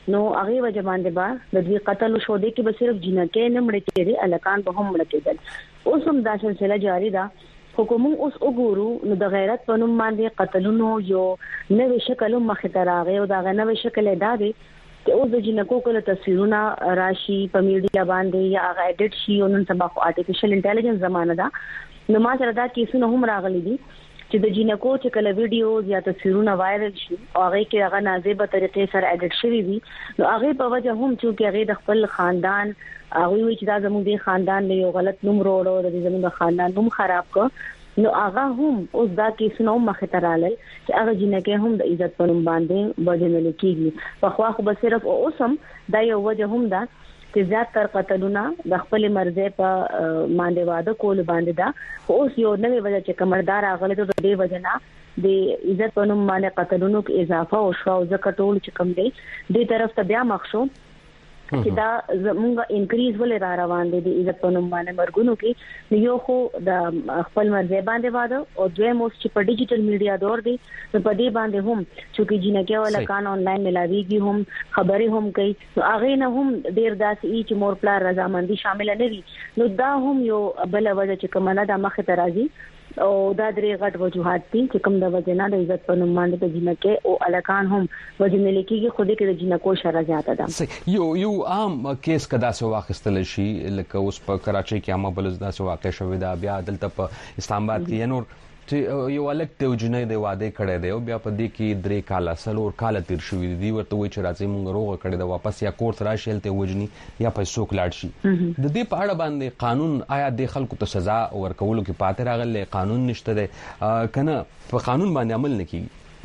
نو هغه وجه باندې با د دې قتل شو دي کې به صرف جنکه نه مړ کېږي الکان به هم مړ کېدل اوس هم دا سلسله جاری ده حکومت اوس وګورو نو د غیرت په نوم باندې قتلونو یو نوې شکل مخې ته راغی او دا نوې شکل ادا دي چې اوس د جنکو کله تصویرونه راشي په میډیا باندې یا هغه اډیټ شي او نن سبا خو ارتفیشل انټيليجنس زمانہ ده نو ما سره دا کیسونه هم راغلي دي چې د جنکو چې کله ویډیوز یا تصویرونه وایرل شي او هغه کې هغه نازیبه طریقې سره اډیټ شوی وي نو هغه په وجه هم چې هغه د خپل خاندان هغه وی چې دا زموږ د خاندان له یو غلط نوم وروړو د زموږ خاندان نوم خراب کړ نو هغه هم اوس دا کیسونه مخه ترالل چې هغه جنکه هم د عزت په نوم باندې وجنل کیږي په خو خو به صرف اوسم دا یو وجه هم ده چې زیات تر قتلونه د خپل مرزه په باندې واده کول باندې دا اوس یو نوې وجه چې کمردار اغله ته د دې وجنا د عزت په نوم باندې قتلونو کې اضافه او شو ځکه ټول چې کم دی د طرف ته بیا مخشو چې دا زموږ انکریز ولې را روان دي د عزت په نوم باندې مرګونو کې یو خو د خپل مرزه باندې واده او دویم اوس چې په ډیجیټل میډیا دور دی په دې باندې هم چې جنکه ولا کان آنلاین ملاویږي هم خبري هم کوي نو هغه نه هم ډیر داسې چې مور پلار رضامندي شامل نه وي نو دا هم یو بل وجه چې کومه د مخه ترازی او دا درې غټ وجوهات دي چې کوم د وجنه د عزت په نوم باندې د جنکه او الکان هم وجنه لیکيږي خو دې کې د جنکو شر زیاته ده یو یو عام کیس کدا سو واخستل شي لکه اوس په کراچي کې عامه بل دا سو واقع شوې ده بیا دلته په اسلام آباد کې نور چې یو الک ته جنې د واده کړي دی او بیا په دې کې درې کاله سلور کاله تیر شوې دي ورته وای چې راځي مونږ روغه کړي دا واپس یا کورت راشل ته وجني یا پیسو کلاړ شي د دې په اړه باندې قانون آیا د خلکو ته سزا ورکولو کې پاتې راغلی قانون نشته ده کنه په قانون باندې عمل نه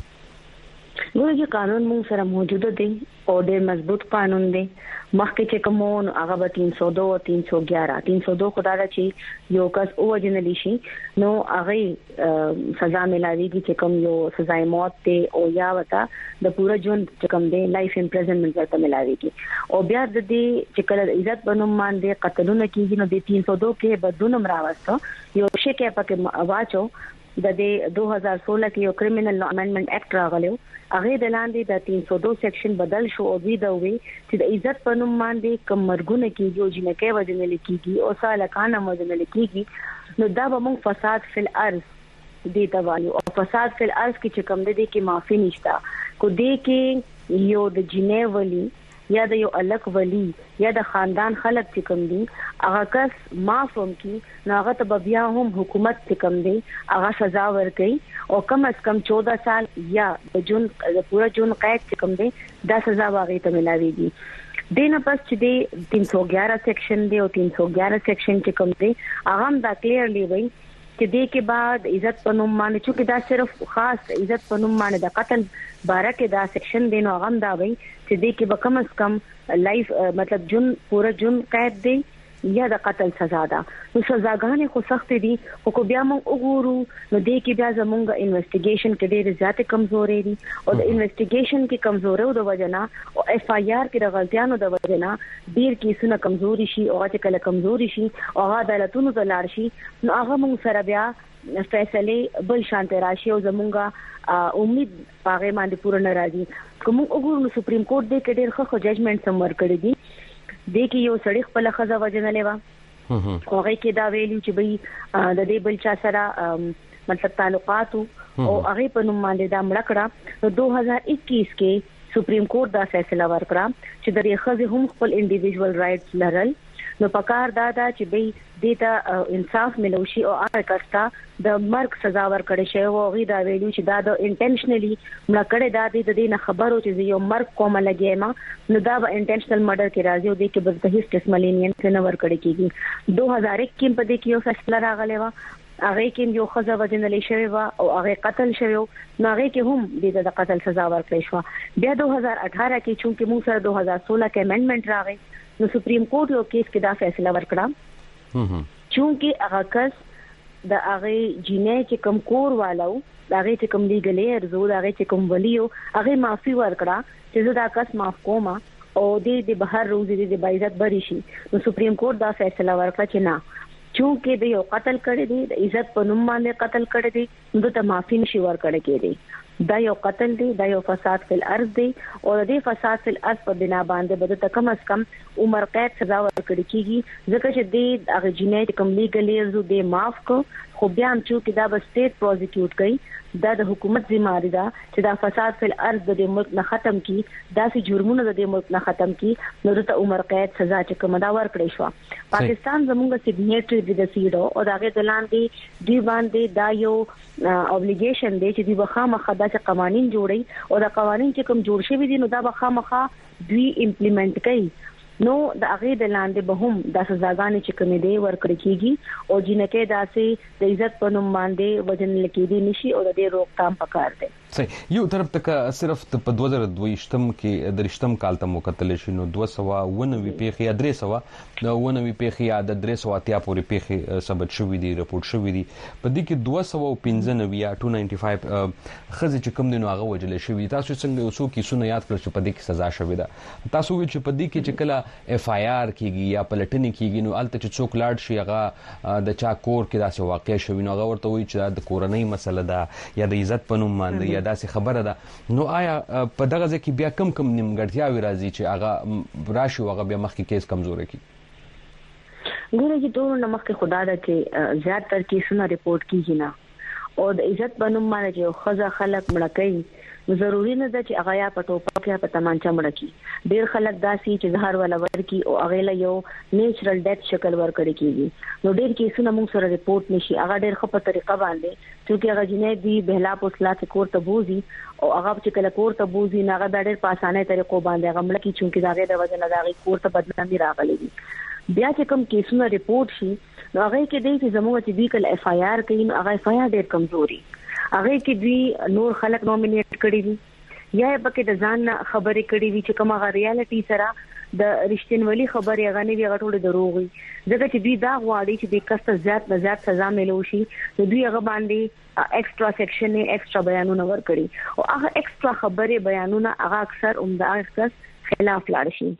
کیږي نو چې قانون مون سره موجود دی او ډېر مضبوط قانون دی مخکې چې کومون هغه به تین سو دو تین سو ګیارہ تین سو دو خدای را چې یو کس او جنلی شي نو هغه سزا ملاويږي چې کوم یو سزا موت ته او یا وتا د پورا ژوند چې کوم دی لایف امپریزنمنت ورته ملاويږي او بیا د دې چې کله عزت بنوم باندې قتلونه کیږي نو د تین سو دو کې بدون راوستو یو شی کې پکې واچو د دې دو هزار سولہ کې یو کرمینل لا امندمنت اکټ راغلو هغه د لاندې د تین سو دو سیکشن بدل شو او وی دا وی چې د عزت په نوم باندې کم مرګونه کیږي او جنکه وجنل کیږي او ساله کانه وجنل کیږي نو دا به موږ فساد فل ارض دي تا وایو او فساد فل ارض کې چې کم دې کې معافي نشتا کو دې کې یو د جنې ولی یا د یو الک ولی یا د خاندان خلک چې کوم دي هغه کس معافوم کی نو هغه ته بیا هم حکومت چې کوم دي هغه سزا ورکړي او کم از کم چودہ سال یا د جون د پورا جون قید چې کوم دي دا سزا واغې ته ملاويږي دینه پس چې دی تین سو ګیارہ سیکشن دی او تین سو ګیارہ سیکشن چې کوم دي هغه هم دا کلیئرلی وایي چې دې کې بعد عزت په نوم باندې چې دا صرف خاص عزت په نوم باندې د قتل باره کې دا سیکشن دی نو هغه دا وایي چې دې کې به کم از کم لایف مطلب جون پورا جون قید دی یا د قتل سزا ده نو سزاګانې خو سخت دي او کو بیا موږ وګورو نو دې کې بیا زموږ انویسټیګیشن کې ډېر زیات کمزوري دي او د انویسټیګیشن کې کمزوري د وجنه او اف آی آر کې د غلطیانو د وجنه ډېر کیسونه کمزوري شي او چې کله کمزوري شي او عدالتونو ته لاړ شي نو هغه موږ سره بیا فیصله بل شانته راشي او زمونږه امید پاغه باندې پوره نه راځي کوم وګورو نو سپریم کورټ دې کې ډېر ښه ججمنټ سمور کړی دي دې کې یو سړی خپل خزه وجنلې و هغه کې دا ویلو چې به د دې بل چا سره مطلب تعلقات او هغه په نوم باندې دا مړ کړه نو دو هزار اکیس کې سپریم کورټ دا فیصله ورکړه چې د دې خزه هم خپل انډیویډوال رائټس لرل نو پکار دا دا چې به دیتا انصاف ملوشي او هغه کستا د مرګ سزا ورکړې شوی او غي دا ویلو چې دا د انټنشنلی مړ کړه دا د دې نه خبرو چې یو مرګ کومه لګیما نو دا به انټنشنل مرډر کې راځي او د کې به د هیڅ قسم لینین نه ورکړې کیږي دو هزار یک کې په دې کې یو فیصله راغلی و هغه کې یو خزه وجنلې شوی و او هغه قتل شوی نو هغه کې هم د قتل سزا ورکړې شو بیا دو هزار اٹھارہ کې چې موږ سره دو هزار سولہ کې امندمنت راغی نو سپریم کورټ یو کیس کې دا فیصله ورکړه چونکه هغه کس د هغه جنې چې کم کور والو هغه چې کم لیګلې ارزو هغه چې کم ولیو هغه معافي ورکړه چې زه دا کس معاف کوم او دې د بهر روزي د عزت بری شي نو سپریم کورټ دا فیصله ورکړه چې نه چونکه د یو قتل کړي دي د عزت په نوم باندې قتل کړي دي نو ته معافي نشي ورکړي کېږي دا یو قتل دی، دا یو فساد فی الارض دی او د دې فساد فی الارض په بنا باندې به د کم از کم عمر قید سزا ورکړي کیږي ځکه چې د هغه جنایت کوم لیګل ایرز د معاف کو خو بیا هم چې دا به سټیټ پروزیکیوټ کوي دا د حکومت ذمہواری ده چې دا فساد فی الارض د ملک نه ختم کی دا سي جرمونه د ملک نه ختم کی نو د عمر قید سزا چې کوم دا ورکړي شو پاکستان زموږ سیګنیټری د سیډو او دا غي دلان دی دی باندې دا یو اوبلیګیشن دی چې دی بخامخه د قوانين جوړي او دا قوانين چې کوم جوړ شوی دي نو دا بخامخه دوی امپلیمنٹ کوي نو د هغه د لاندې به هم د سزاګانې چې کومې دی ورکړي کیږي او جنکه داسې د عزت په نوم باندې وجن لکېدي نشي او د دې روکثام پکار دی. صحیح. یو طرف ته صرف په دوه زره دوه اشتم کې درشتم کال ته مقتل شي نو دوه سوه ونوي پیخي درې سوه د ونوي پیخي یا د درې سوه اتیا پورې پیخي ثبت شوې دي رپورټ شوې دي په دې کې دوه سوه پنځه نوي یا دوه سوه پنځه خزي چې کوم دي نو هغه وجل شوې تاسو څنګه اوسو کې سونه یاد کړئ چې په دې کې سزا شوې ده تاسو وی چې په دې کې چې کله اف آی آر کیږي یا پلټنې کیږي نو الته چې څوک لاړ شي هغه د چا کور کې داسې واقع شوی نو هغه ورته وی چې د کورنۍ مسله ده یا د عزت په نوم باندې یا داسې خبره ده نو آیا په دغه ځکه بیا کم کم نیمګړتیاوي راځي چې هغه راشي هغه بیا مخکې کیس کمزوري کی ګوره چې ټول نمخ خدا ده چې زیات تر کیسونه ریپورت کیږي نه او د عزت په نوم باندې چې خزه خلک مړ کوي نو ضروری نه ده چې هغه یا په ټوپک یا په تمانچا مړ کی ډیر خلک داسي چې زهر ولا ورکی او هغه له یو نیچرل ډیث شکل ورکړي کیږي نو ډیر کیسونه موږ سره ریپورت نشي هغه ډیر خپه طریقه باندې چې هغه جنې دی بهلا پوسلا ته کور ته بوزي او هغه چې کله کور ته بوزي نه هغه ډیر په اسانه طریقو باندې هغه مړ کی چې هغه د وجه نه داغي کور ته بدنامي راغلي بیا چې کوم کیسونه ریپورت شي نو هغه کې دی چې زموږ چې دی کله اف آی آر کوي نو هغه اف آی آر ډیر کمزوري هغه کې دوی نور خلک نومینیټ کړي دي یا به کې د ځان خبرې کړي وي چې کومه ریالټي سره د رښتینولي خبرې هغه نه وی غټول دروغي ځکه چې دوی دا غواړي چې د کسته زیات نه زیات سزا ملو شي نو دوی هغه باندې ایکسترا سیکشن ایکسترا بیانونه ورکړي او هغه ایکسترا خبرې بیانونه هغه اکثر عمده اکثر خلاف لاړ شي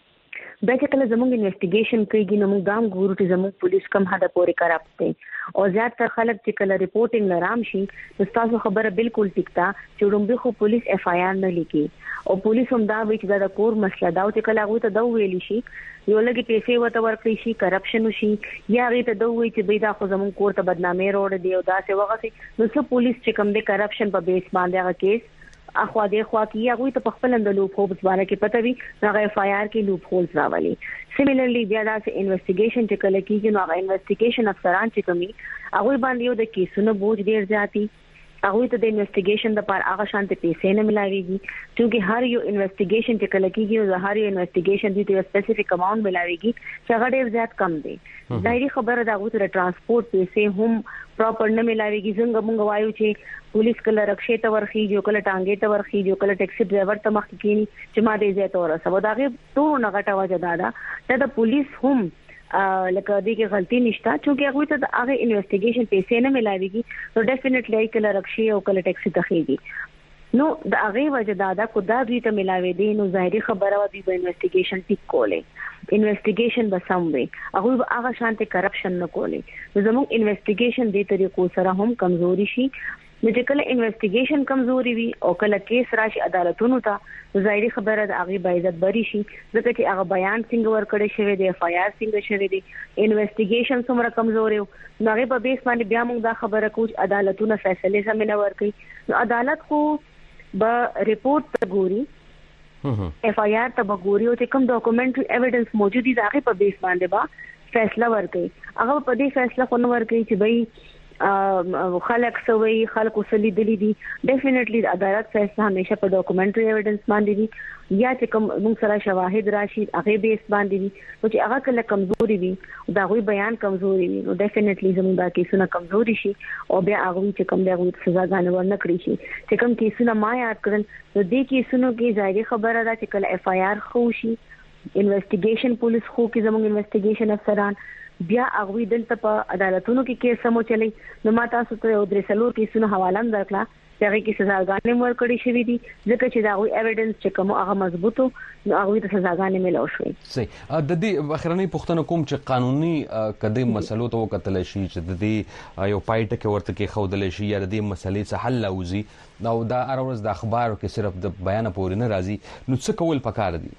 دا چې کله زموږ انویسټیګیشن کوي نو موږ دام ګورو چې زموږ پولیس کم حدا پورې کرپټ دي او زیات تر خلک چې کله ریپورټینګ لرام شي نو تاسو خبره بالکل ټیکتا چې رومبي خو پولیس اف آی آر نه لیکي او پولیس هم دا وایي چې دا د کور مسله دا او چې کله هغه ته دا ویلی شي یو لګي پیسې وته ورکړي شي کرپشن وشي یا هغه ته دا وایي چې بيدا خو زموږ کور ته بدنامي روړ دی او دا څه وغه نو څه پولیس چې کوم د کرپشن په بیس باندې هغه کیس اخوا د خوا کې هغه ته په خپل اندلو په ځوانه کې پته وي هغه اف آی آر کې لوپ هولز راولي سیملرلی بیا دا چې انویسټیګیشن چې کله کیږي نو هغه انویسټیګیشن افسران چې کومي هغه باندې یو د کیسونو بوج ډیر زیاتی هغه ته د انویسټیګیشن د پر هغه شانته پیسې نه ملاويږي چې هر یو انویسټیګیشن چې کله کیږي نو هر یو انویسټیګیشن د یو سپیسیفیک اماونت ملاويږي چې هغه ډیر زیات کم دی ظاهري خبره دا غوته ترانسپورت پیسې هم پراپر نه ملاويږي څنګه موږ وایو چې پولیس کله رکشې ته ورخي جو کله ټانګې ته ورخي جو کله ټیکسي ډرایور ته مخ کینی چې ما دې زه تور سبا داغه ټول نه غټه وجه دادا ته د پولیس هم لکه دې کې غلطي نشته چې هغه ته هغه انویسټیګیشن پیسې نه ملاويږي نو ډیفینټلی کله رکشې او کله ټیکسي ته خيږي نو د هغه وجه دادا کو دا دوی ته ملاوي دي نو ظاهري خبره و دي په انویسټیګیشن ټیک کولې انویسټیګیشن به سم وي هغه هغه شانته کرپشن نه کولې نو زموږ انویسټیګیشن دې طریقو سره هم کمزوري شي نو چې کله انویسټیګیشن کمزوري وي او کله کیس راشي عدالتونو ته ظاهري خبره د هغه باعزت بری شي ځکه چې هغه بیان څنګه ورکړی شوی دی اف آی آر څنګه شوی دی انویسټیګیشن څومره کمزوري نو هغه په بیس باندې بیا موږ دا خبره کوو عدالتونو فیصله سم نه ورکړي نو عدالت خو به ریپورت ته ګوري اف آی آر ته به ګوري او چې کوم ډاکومېنټري ایویډنس موجود دي هغه په بیس باندې به فیصله ورکړي هغه په دې فیصله خو نه ورکړي چې بھئی خلک سوي خلکو سلی دلی دي ډیفینټلی عدالت فیصله همیشه په ډاکومېنټري ایویډنس باندې دي یا چې کوم موږ سره شواهد راشي هغه بیس باندې دي او چې هغه کله کمزوري وي دا غوي بیان کمزوري وي نو ډیفینټلی زموږ دا کیسونه کمزوري شي او بیا هغه چې کوم دی هغه سزاګانې ورنه کړی شي چې کوم کیسونه ما یاد کړل نو دې کیسونو کې ظاهري خبره ده چې کله اف آی آر خو شي انویسټیګیشن پولیس خو کې زموږ انویسټیګیشن افسران بیا هغه دلته په عدالتونو کې کیس سمو چلی نو ما تاسو ته درې سلور کیسونو حواله درکړه هغه کې سزاګانې ورکړې شوې دي ځکه چې دا غوي ایویډنس چې کوم هغه مضبوطو نو هغه ته سزاګانې ملو شوې. صحیح. د دې اخرنۍ پوښتنه کوم چې قانوني کده مسلو ته وکتل شي چې د دې یو پایټه کې ورته کې خودل شي یا د دې مسلې څخه حل لوزي نو دا هر ورځ د اخبارو کې صرف د بیان پورې نه راځي نو څه کول پکار دي؟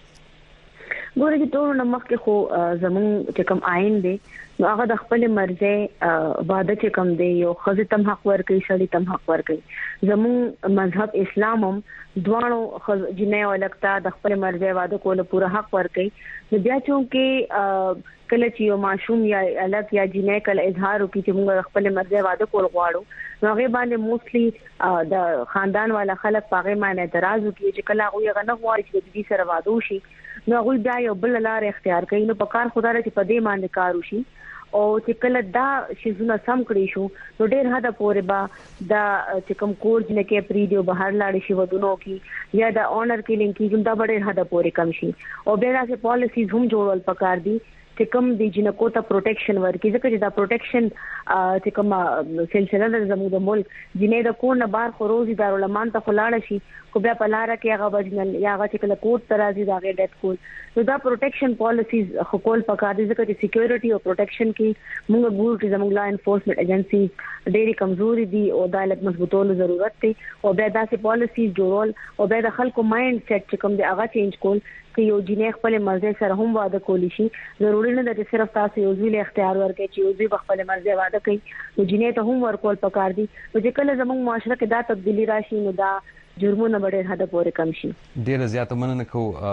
ګوره چې ټول نمخ کې خو زمون چې کوم آئین دی نو هغه د خپل مرزه واده چې کوم دی یو خزه تم حق ورکړي سړي تم حق ورکړي زمون مذهب اسلام هم دوانو جنې ولکتا د خپل مرزه واده کول پورا حق ورکړي نو بیا چې کله چې یو معصوم یا الګ یا جنې کله اظهار وکړي چې موږ خپل مرزه واده کول غواړو نو هغه باندې موستلی د خاندان والا خلک پاغه باندې اعتراض وکړي چې کله هغه غنه غواړي چې د دې سره واده وشي نو هغه بیا یو بل لار اختیار کوي نو په کار خدای چې په دې باندې کار وشي او چې کله دا شیزونه سم کړی شو نو ډېر حد پورې با دا چې کوم کورج نه کې پریډیو بهر لاړ شي ودونو کې یا دا اونر کیلینګ کې دا ډېر حد پورې کم شي او بیا دا پالیسیز هم جوړول پکار دي چې کوم د جنکو ته پروټیکشن ورکړي ځکه چې دا پروټیکشن چې کوم سلسله د زموږ د ملک جنې د کور نه بار خروزي دارالمان ته خلاړ شي کو بیا په لار کې هغه وجنل یا هغه چې کله کوټ ترازي دا غي ډیټ کول نو دا پروټیکشن پالیسیز خپل پکار دي ځکه چې سکیورټي او پروټیکشن کې موږ ګورو چې زموږ لا انفورسمنت ایجنسی ډېری کمزوري دي او دا لږ مضبوطولو ضرورت دی او بیا داسې پالیسیز جوړول او بیا د خلکو مایند سیټ چې کوم دی هغه چینج کول چې یو جنې خپل مرزه سره هم واده کولی شي ضروري نه ده چې صرف تاسو یو ځل اختیار ورکړئ چې یو ځل خپل مرزه واده کوي نو جنې ته هم ورکول پکار دي نو چې کله زموږ معاشره کې دا تبدیلی راشي نو دا جرمونه ډېر حد پورې کم شي. ډېر زیات مننه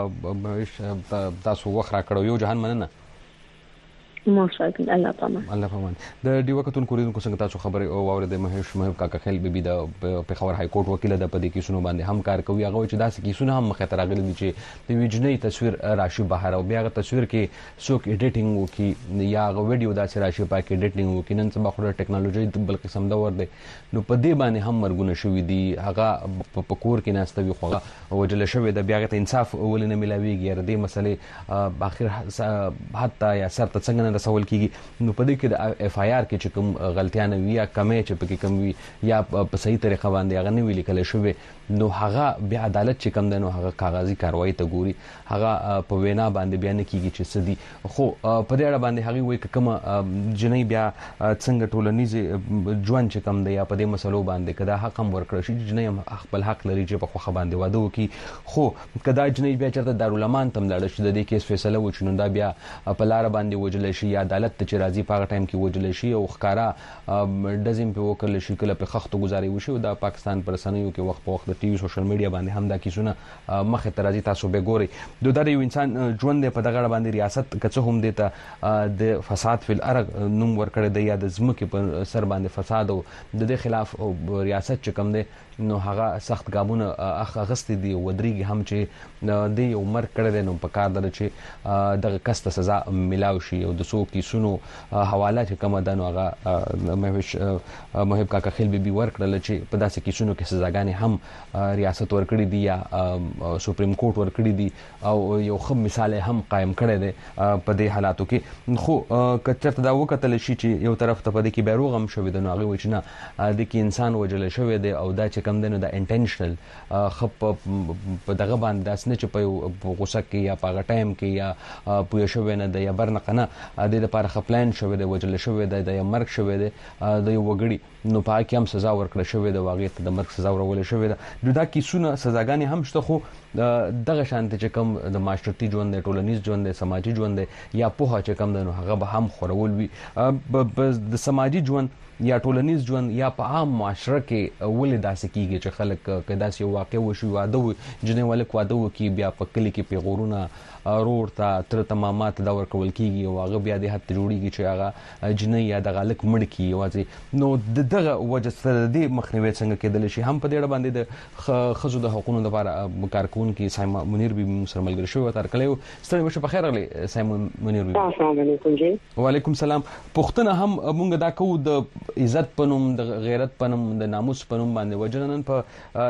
کو تاسو وخت راکړو یو جهان مننه. مشاکل الله پامان الله پامان د ډیو کتون کوریدونکو څنګه تاسو خبره اوریدل مهیش مهیب کاکا خیل بیبي د پیښور های کورټ وکیل د پدې کیسونو باندې هم کار کوي هغه چې داسې کیسونه هم مخه تر غلي دي چې د ویجنې تصویر راشي بهر او بیا غو تصویر کې څوک ایډیټینګ وکي یا غو ویډیو داسې راشي پاکي ایډیټینګ وکي نن سبا خو ټیکنالوژي د بل قسم دا ور دي نو په دې باندې هم مرګونه شوې دي هغه په کور کې ناستوي خو وجل شوې د بیا غته انصاف ولنه ملاويږي ردی مسلې اخر حتی یا سر ته څنګه رسول کیږي نو په دې کې د اف آی آر کې چې کوم غلطیان وي یا کمې چې پکې کم وي یا په صحیح طریقه باندې هغه نه ویل کله شوې نو هغه بیا عدالت چې کم دی نو هغه کاغذي کاروایی ته ګوري هغه په وینا باندې بیان کیږي چې سدي خو په دې اړه باندې هغه وایي کوم جنې بیا څنګه ټولنیز ژوند چې کم دی یا په دې مسلو باندې کدا حق هم ورکړي چې جنې خپل حق لري چې په خو باندې واده وکي خو کدا جنې بیا چرته دارالمان تم لاړ شي د دې کیس فیصله وچنو دا بیا په لار باندې وجل شي یا عدالت ته چې راځي په هغه ټایم کې وجل شي او ښکارا ډزم په وکړل شي کله په خښتو گزاري وشي او د پاکستان پر سنوي کې وخت په وخت د ټي وي سوشل میډیا باندې هم دا کیسونه مخه ته راځي تاسو به ګوري دوی دا یو انسان ژوند په دغه باندې ریاست کڅه هم دیته د فساد فل ارغ نوم ورکړی دی یا د ځمکې په سر باندې فساد او د دې خلاف ریاست چې کوم دی نو هغه سخت ګامونه اخ غست دي ودرېږي هم چې د یو مرګ کړی دی نو په کار در چې دغه کس ته سزا ملاو شي او د سو کیسونو حواله چې کومه ده نو هغه مهوش محب کاکا خیل بیبي ورکړل چې په داسې کیسونو کې سزاګانې هم ریاست ورکړي دي یا سپریم کورټ ورکړي دي او یو خم مثال هم قائم کړی دی په دې حالاتو کې خو کچرته دا وکتل شي چې یو طرف ته په دې کې بیروغ هم شوی دی نو هغه وایي چې نه د کې انسان وجل شوی دی او دا چې کم دی نو دا انټنشنل خپ په دغه باندې داس نه چې په غوسه کې یا په ټایم کې یا پوه شوی نه دی یا برنقنه د لپاره خپلان شوی دی وجل شوی دی د مرګ شوی دی د یو وګړي نو پای کې هم سزا ورکړه شوی دی واغې ته د مرګ سزا ورول شوی دی دا کیسونه سزاګانې هم شته خو دغه شانت چې کوم د معاشرتي ژوند دی ټولنیز ژوند دی سماجی ژوند دی یا په چې کوم دی نو هغه به هم خورول وي د سماجی ژوند یا ټولنیز ژوند یا په عام معاشره کې ولې داسې کیږي چې خلک کدا سي واقع وشي واده جنې ولک واده وکي بیا په کلی کې پیغورونه رور ته تر تمامات دا ورکول کیږي او هغه بیا د حد جوړیږي چې هغه جنې یا د غلک مړ کی وځي نو دغه وجه سره د مخنیوي څنګه کېدل شي هم په دې اړه باندې د خزو د حقوقو لپاره کارکون کې سایما منیر بي سره ملګری شو تر کله ستړي مشه په خیر غلي سایما منیر بي السلام علیکم جی وعلیکم السلام پښتنه هم مونږ دا کوو د عزت پنوم د غیرت پنوم د ناموس پنوم باندې وجنن په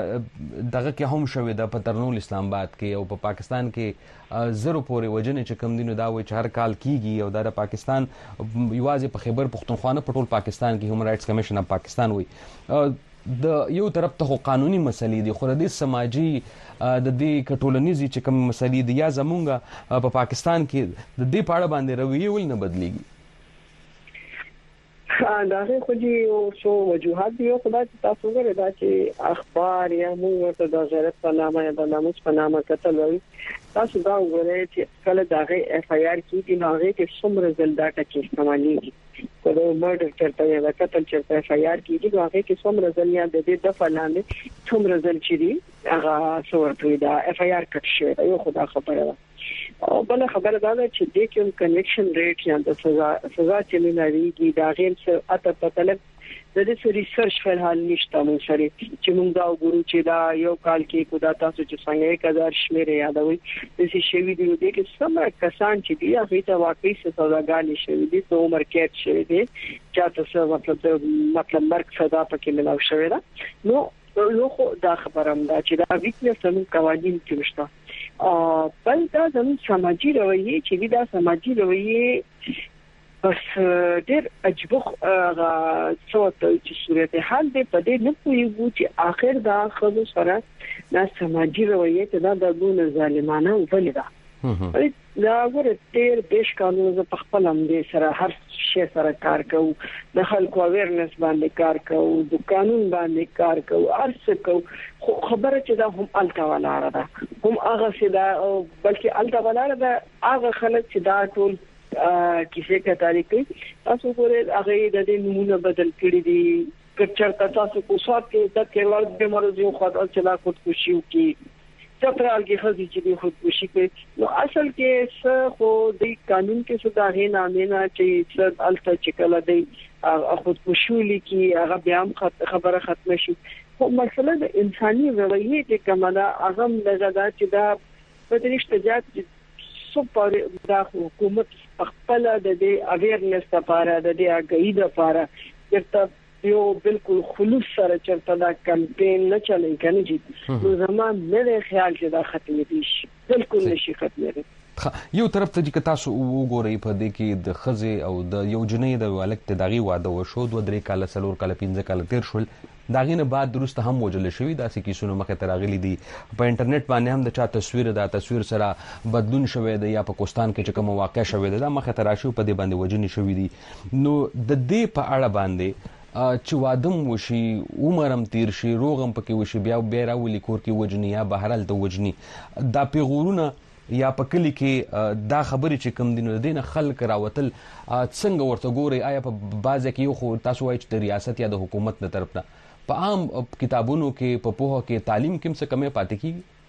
دغه کې هم شوې د پترنول اسلام آباد کې او په پاکستان کې زرو پورې وجنې چې کم دینو دا وایي چې هر کال کیږي او د پاکستان یوازې په خیبر پختونخوا نه په ټول پاکستان کې هیومن رائټس کمیشن اف پاکستان وایي د یو طرف ته قانوني مسلې دي خو د سماجی د دې کټولنیزي چې کوم مسلې دي یا زمونږ په پاکستان کې د دې پاړه باندې رویه ول نه بدليږي. دا خو دې څو وجوهات دي. خدای تاسو غره دا چې اخبار یا موږ ته د غیرت په نامه یا د ناموس په نامه کتل وي تاسو دا وګورئ چې کله دا غي اف آی آر کیږي نو هغه کې څومره ځل دا ټکی استعمالېږي. کله مرډر چرته یا د قتل چرته اف آی آر کیږي نو هغه کې څومره ځل یا د دې د فلاندې څومره ځل چې دی هغه صورت دا اف آی آر کټ شي. یو خدا خبره ده. او بل خبره دا ده چې د کوم کنیکشن ریټ یا د سزا سزا چې ملایږي دا غیر څه اته پتلک د دې ریسرچ په حال نشته مو سره چې موږ دا وګورو چې دا یو کال کې کودا تاسو چې څنګه یک هزار شمیره یادوي د څه شوی دی د کې سم کسان چې دی هغه ته واقعي سزاګانې شوی دي د عمر کېټ شوی دي چې تاسو مطلب مطلب مرګ صدا پکې ملاو شوی دا نو یو خو دا خبرم دا چې دا ویکنس هم قوانين کې نشته. ا بل دا زموږ سماجی رویه چې دا سماجی رویه بس ډېر عجیب څه چې صورت حال دې په دې نه پوهیږو چې اخر دا خلک سره دا سماجی رویه ته دا د ګونه ظالمانه وبلیدا. دا ګوره ډېر بیش قانون ز په خپل هم دې سره هر شي سره کار کوو د خلکو اویرنس باندې کار کوو د قانون باندې کار کوو ارڅ کوو خو خبره چې دا هم الټا ولاړه ده هم هغه چې دا بلکې الټا ولاړه ده هغه خلک چې دا ټول کیسه کتاري کوي تاسو ګورئ هغه د دې نمونه بدل کړی دي کچر تاسو کو سات کې د کېوال د مرزي خو د چلا خودکشي کوي چترال کې خزي چې خودکشي کوي نو اصل کې څه خو د قانون کې څه دا نه نه چې څه الټا چې کله دی خودکشي لیکي هغه بیا خبره ختم شي خو مسله د انساني رویه کې کماله اغم لږه چې دا په دې احتجاج سپور د حکومت خپل د دې اویرنس لپاره د دې اګید لپاره چې یو بالکل خلوص سره چرته دا کمپاین نه چلای کنه چې نو زموږ نه خیال چې دا ختمې دي بالکل نشي ختمېږي. یو طرف ته چې تاسو وګورئ په دې کې د خزه او د یو جنې د والک ته دغه واده وشو دوه درې کال سلور کال پنځه کال تیر شول داغه نه بعد درسته هم وجل شوی داسې کیسونه مخه تراغلي دي په انټرنیټ باندې هم د چا تصویر دا تصویر سره بدلون شوی دی یا پاکستان کې چې کوم واقع شوی دی دا مخه تراشو په دې باندې وجنی شوی دي نو د دې په اړه باندې چې وادم وشي عمرم تیر شي روغم پکې وشي بیا بیا راولي کور کې وجنی یا بهرال ته وجنی دا پیغورونه یا په کلی کې دا خبرې چې کوم دینو دینه خلک راوتل څنګه ورته ګوري آیا په بازه کې یو خو تاسو وایي چې د ریاست یا د حکومت له طرف نه په عام کتابونو کې په پوهه کې تعلیم کې څه کمه پاتې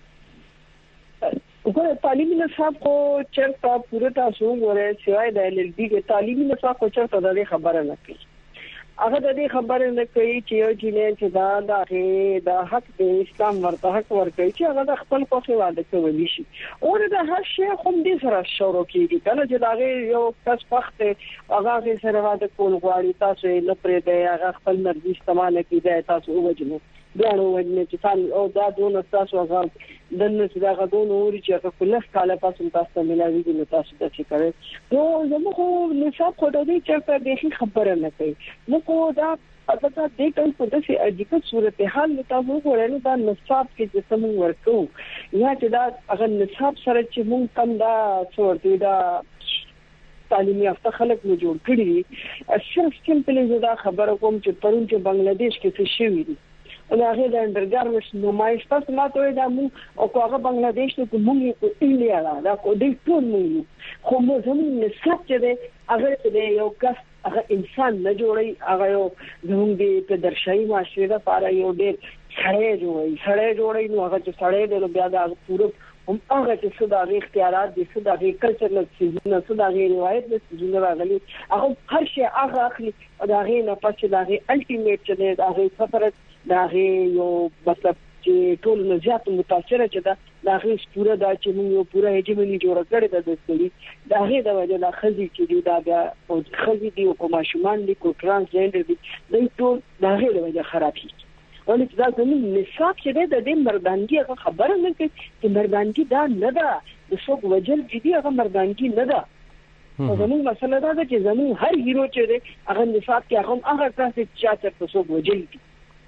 کیږي وګوره تعلیمي نصاب خو چرته پوره تاسو غوړې سوای د ال ال بي کې تعلیمي نصاب خو چرته د خبره نه کوي هغه د دې خبره نه کوي چې یو جنې چې دا د د حق د اسلام ورته حق ورکوي چې هغه د خپل په واده کوي شي او د هر شي هم دې سره شروع کیږي کله چې دا یو کس وخت هغه سره واده کول غواړي تاسو نه پرې دی هغه خپل مرزي استعمال کوي تاسو وګورئ بیا نو ودنه چې فال او دا دونه تاسو هغه دنه چې دا غوونه وري چې هغه کله کاله تاسو تاسو ملایوي دي تاسو د څه کوي نو زموږ نصاب خو د دې چې په دې خبره نه کوي نو کو دا اته دې ټول په دې اجازه صورت حال تاسو ورنه دا نصاب کې چې سم ورکو یا چې دا هغه نصاب سره چې مونږ کم دا څورتي دا تعلیمي یافته خلک مو جوړ کړی صرف سیمپلی دا خبره کوم چې پرون چې بنگلاديش کې څه شوی دي او هغه د انډرګارمنټس نمایش تاسو ماته دا مو او هغه بنگلاديش ته موږ په ایلیا دا کو دې ټول موږ خو موږ زموږ نسب چې دی هغه چې یو کس هغه انسان نه جوړي هغه یو زموږ د درشای معاشره لپاره یو ډېر سړی جوړي سړی جوړي نو هغه چې سړی د بیا د پوره هم هغه چې څه د اختیارات دي څه د کلچرل سیزونه څه د روایت د سیزونه راغلي هغه هر شي هغه اخلي او دا غي نه پاتې دا غي الټیمیټ چې دی دا غي سفر دا غي یو مطلب چې ټول نه زیات متاثر چې دا دا غي پوره دا چې موږ یو پوره هجمنی جوړ کړی دا د ستړي دا غي د وجه لا خزي چې دی دا بیا او خزي دی او کوم شومان دي کو ترانسجنډر دي دا ټول دا غي د وجه خرابي ولې دا زموږ نصاب چې د دې مردانګي هغه خبره نه کوي چې مردانګي دا نه ده د څوک وجل دي هغه مردانګي نه ده زموږ مسله دا ده چې زموږ هر هیرو چې هغه نصاب کې هغه هغه کس چې چاته څوک وجل دي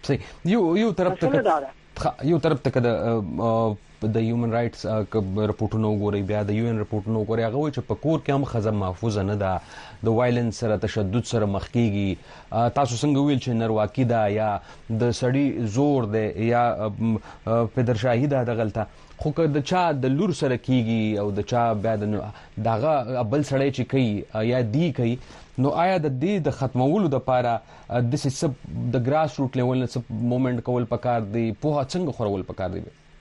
صحیح یو یو طرف ته یو طرف ته کده د هیومن رائټس رپورټونو وګورئ بیا د یو ان رپورټونو وګورئ هغه وایي چې په کور کې هم ښځه محفوظه نه ده د وایلنس سره تشدد سره مخ کیږي تاسو څنګه ویل چې نرواکي ده یا د سړی زور ده یا پدرشاهي ده دغلته خو که د چا د لور سره کیږي او د چا بیا دغه بل سړی چې کوي یا دی کوي نو آیا د دې د ختمولو لپاره د سب د ګراس روټ لیول نه سب موومېنټ کول پکار دی په څنګه خورول پکار دی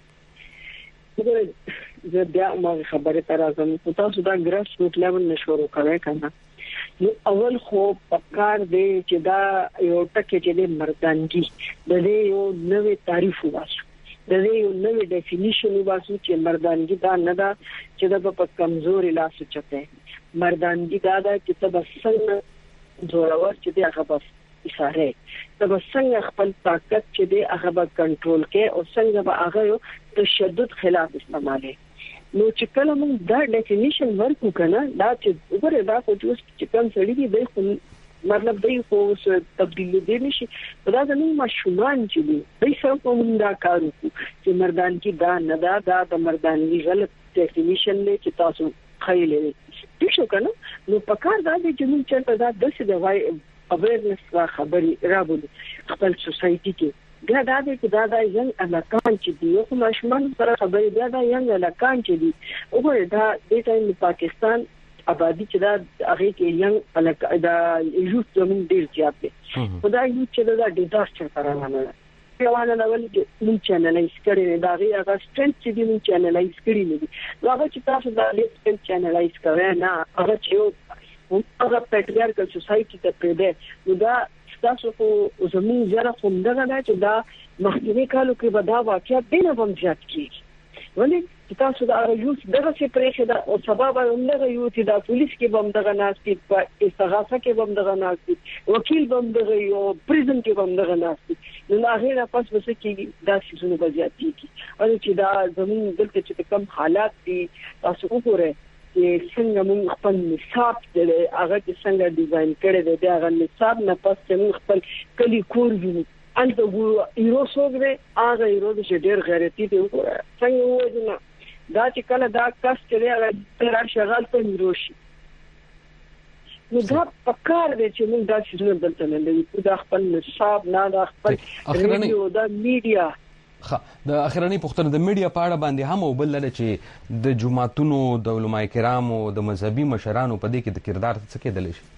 زه بیا ما خبره تر ازم تاسو دا ګراس روټ لیول نشورو کوي کنه نو اول خو پکار دی چې دا یو ټکی چې د مردانګي د دې یو نوې تعریف واسو د دې یو نوې ډیفینیشن واسو چې مردانګي دا نه دا چې د په کمزوري لاس چته مردانګي دا دا چې تبسم زورور چې دی هغه بس اشاره تبسم خپل طاقت چې دی هغه به کنټرول کې او څنګه به هغه تشدد خلاف استعمالي نو چې کله موږ دا ډیفینیشن ورکو کنه دا چې وګوره دا خو چې کوم سړي دی د مطلب دی خو تبدیل دی نشي دا زموږ مشومان چې دی د سره کوم دا کار چې مردان کې دا نه دا دا د مردانګي غلط ډیفینیشن دی چې تاسو خایلې دي شو کنه نو پکار دا دی چې موږ چې دا د څه دی وای اویرنس را خبري رابول خپل سوسايټي کې دا دا چې دا دا ینګ الکان چې دی خو ماشومان سره خبرې دا دا ینګ الکان چې دی وګوره دا د ټایم پاکستان آبادی چې دا هغه کې ینګ الک دا یوث زمون ډیر زیات دي خدای یو چې دا ډیزاستر کارانه نه یوانه نو چې مون چینلایز کړي دا غي هغه سټرنث چې دی مون چینلایز کړي نه دي هغه چې تاسو دا لیست چینلایز کوي نه هغه چې هغه پیټریارکل سوسايټي ته پرده نو دا تاسو خو زمين زره کوم دغه دا چې دا مخکې کالو کې به دا واقعیت دینه هم زیات کیږي ولې تاسو دا یوث دغه څه پرېښه دا او سبب همدغه یو چې دا پولیس کې بم دغه ناشتي په استغاثه کې بم دغه ناشتي وکیل بم دغه یو پریزن کې بم دغه ناشتي نو هغه نه پس وسه کې دا څه نه زیات کیږي او چې دا زمين دلته چې کم حالات دي تاسو وګورئ چې څنګه موږ خپل نصاب دې هغه څنګه ډیزاین کړی دی هغه نصاب نه پس چې موږ خپل کلی کور وینو انته ګورو ایرو سوګره هغه ایرو چې ډېر غیرتی دی څنګه وایي نه دا چې کله دا کس چې هغه تر شغال ته میروشي نو دا پکار دی چې موږ دا څه دلته نه لري دا خپل نصاب نه دا خپل ریډیو دا میډیا د اخرنی پښتنه د میډیا په اړه باندې هم وبل لري چې د جماعتونو د علماء کرامو د مذهبي مشرانو په دې کې د کردار څه کېدل شي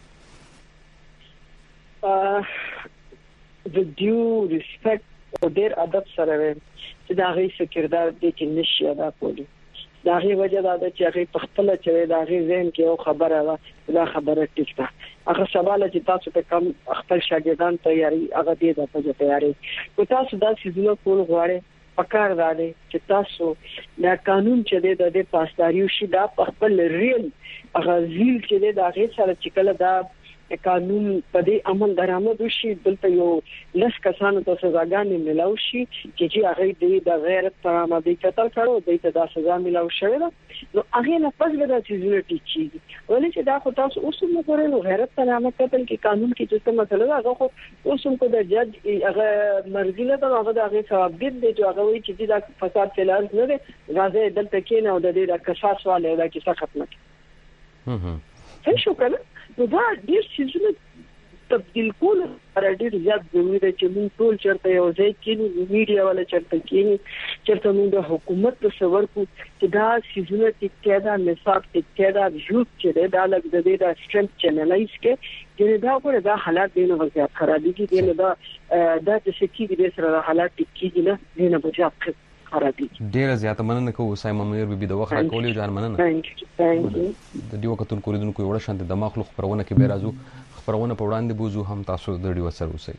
د ډیو ریسپیکټ او ډیر ادب سره چې دا غي څه کردار دي چې نشي ادا کولی دا غي وجه دا چې هغه په خپل چې دا غي ذهن کې یو خبره ده دا خبره ټیک ده هغه سوال چې تاسو ته کم خپل شاګردان تیاری هغه دې د په تیاری کو تاسو دا سيزونه کول غواړي پکار دا دي چې تاسو دا قانون چې د دې پاسداریو شي دا خپل ریل هغه ځیل چې دا غي سره چې کله دا قانون په دې عمل درآمد وشي دلته یو لس کسانو ته سزاګانې ملاو شي چې چې هغه دې د غیرت پر آمادی قتل کړو دې ته دا سزا ملاو شوی نو هغه نه پس به د چیزونو ټیچي ولې چې دا خو تاسو اوس موږ غواړو غیرت پر آمد قتل کې قانون کې چې څه مسله ده هغه خو اوس هم کو د جج هغه مرزي نه دا هغه د هغه ثواب دي چې هغه وایي چې دا فساد فلان نه دی راځي دلته کې نه او د دې د قصاص والے دا کې څه ختمه هم هم شو کنه نو دا ډیر څه تبدیل کول لپاره ډیر زیات ضروري دی چې موږ ټول چرته یو ځای کې میډیا ولا چرته کې چرته موږ د حکومت په سور کو چې دا سيزونه کې دا نصاب کې دا یوث چې دا لګ د دې د سټرنث چینلایز کې چې دا ګوره دا حالات دینه وضعیت خرابې دي دینه دا دا چې کې دې سره حالات کې نه دینه وضعیت خرابې ډیر زیات مننه کوم سایمه منیر بي د وخت راکولې ځان مننه د دیو کتون کوریدونکو وړ شانت د مخلوق پرونه کې به راځو خبرونه په وړاندې بوزو هم تاسو د ډیو سره اوسئ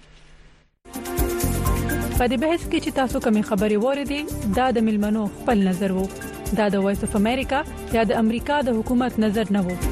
په دې بحث کې چې تاسو کومې خبرې وریدي دا د ملمنو خپل نظر وو دا د وایس اف امریکا یا د امریکا د حکومت نظر نه وو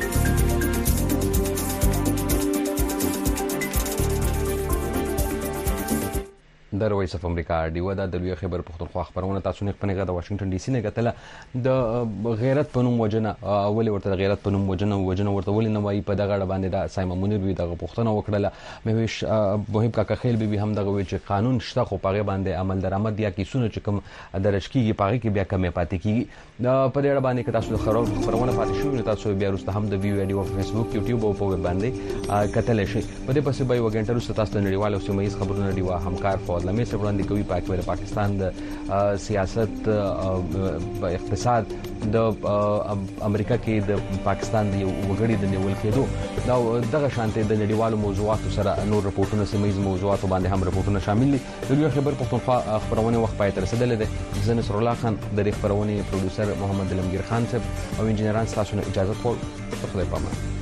د وایس اف امریکا ډیو د لوی خبر پښتونخوا خبرونه تاسو نه پنهګه د واشنگټن ډي سي نه غتله د غیرت پنوم وجنه اول ورته غیرت پنوم وجنه وجنه ورته ول نه وای په دغه باندې د سایما منیر وی دغه پښتنه وکړه مې ویش مهم کا خیل به هم دغه وی چې قانون شته خو پغه باندې عمل درآمد یا کیسونه چې کوم درج کیږي پغه کې بیا کمې پاتې کیږي د په دې باندې که تاسو د خبرونه پاتې شو نو تاسو بیا وروسته هم د ویو ویډیو په فیسبوک یوټیوب او په ویب باندې کتل شي په دې پسې به یو غنټه وروسته تاسو د نړیوالو سیمایي خبرونه دی وا همکار فواد لمه سره وړاندې کوي پاک د پاکستان د سیاست او اقتصاد د امریکا کې د پاکستان د وګړي د نیول کېدو دا دغه شانته د نړیوالو موضوعاتو سره نور رپورټونه سیمایي موضوعاتو باندې هم رپورټونه شامل دي د یو خبر پښتونخوا خبرونه وخت پای تر رسیدلې ده زه نصر الله خان د خبرونه پروډوسر محمد علمگیر خان صاحب او انجنیران تاسو نه اجازه خور په خپل پامه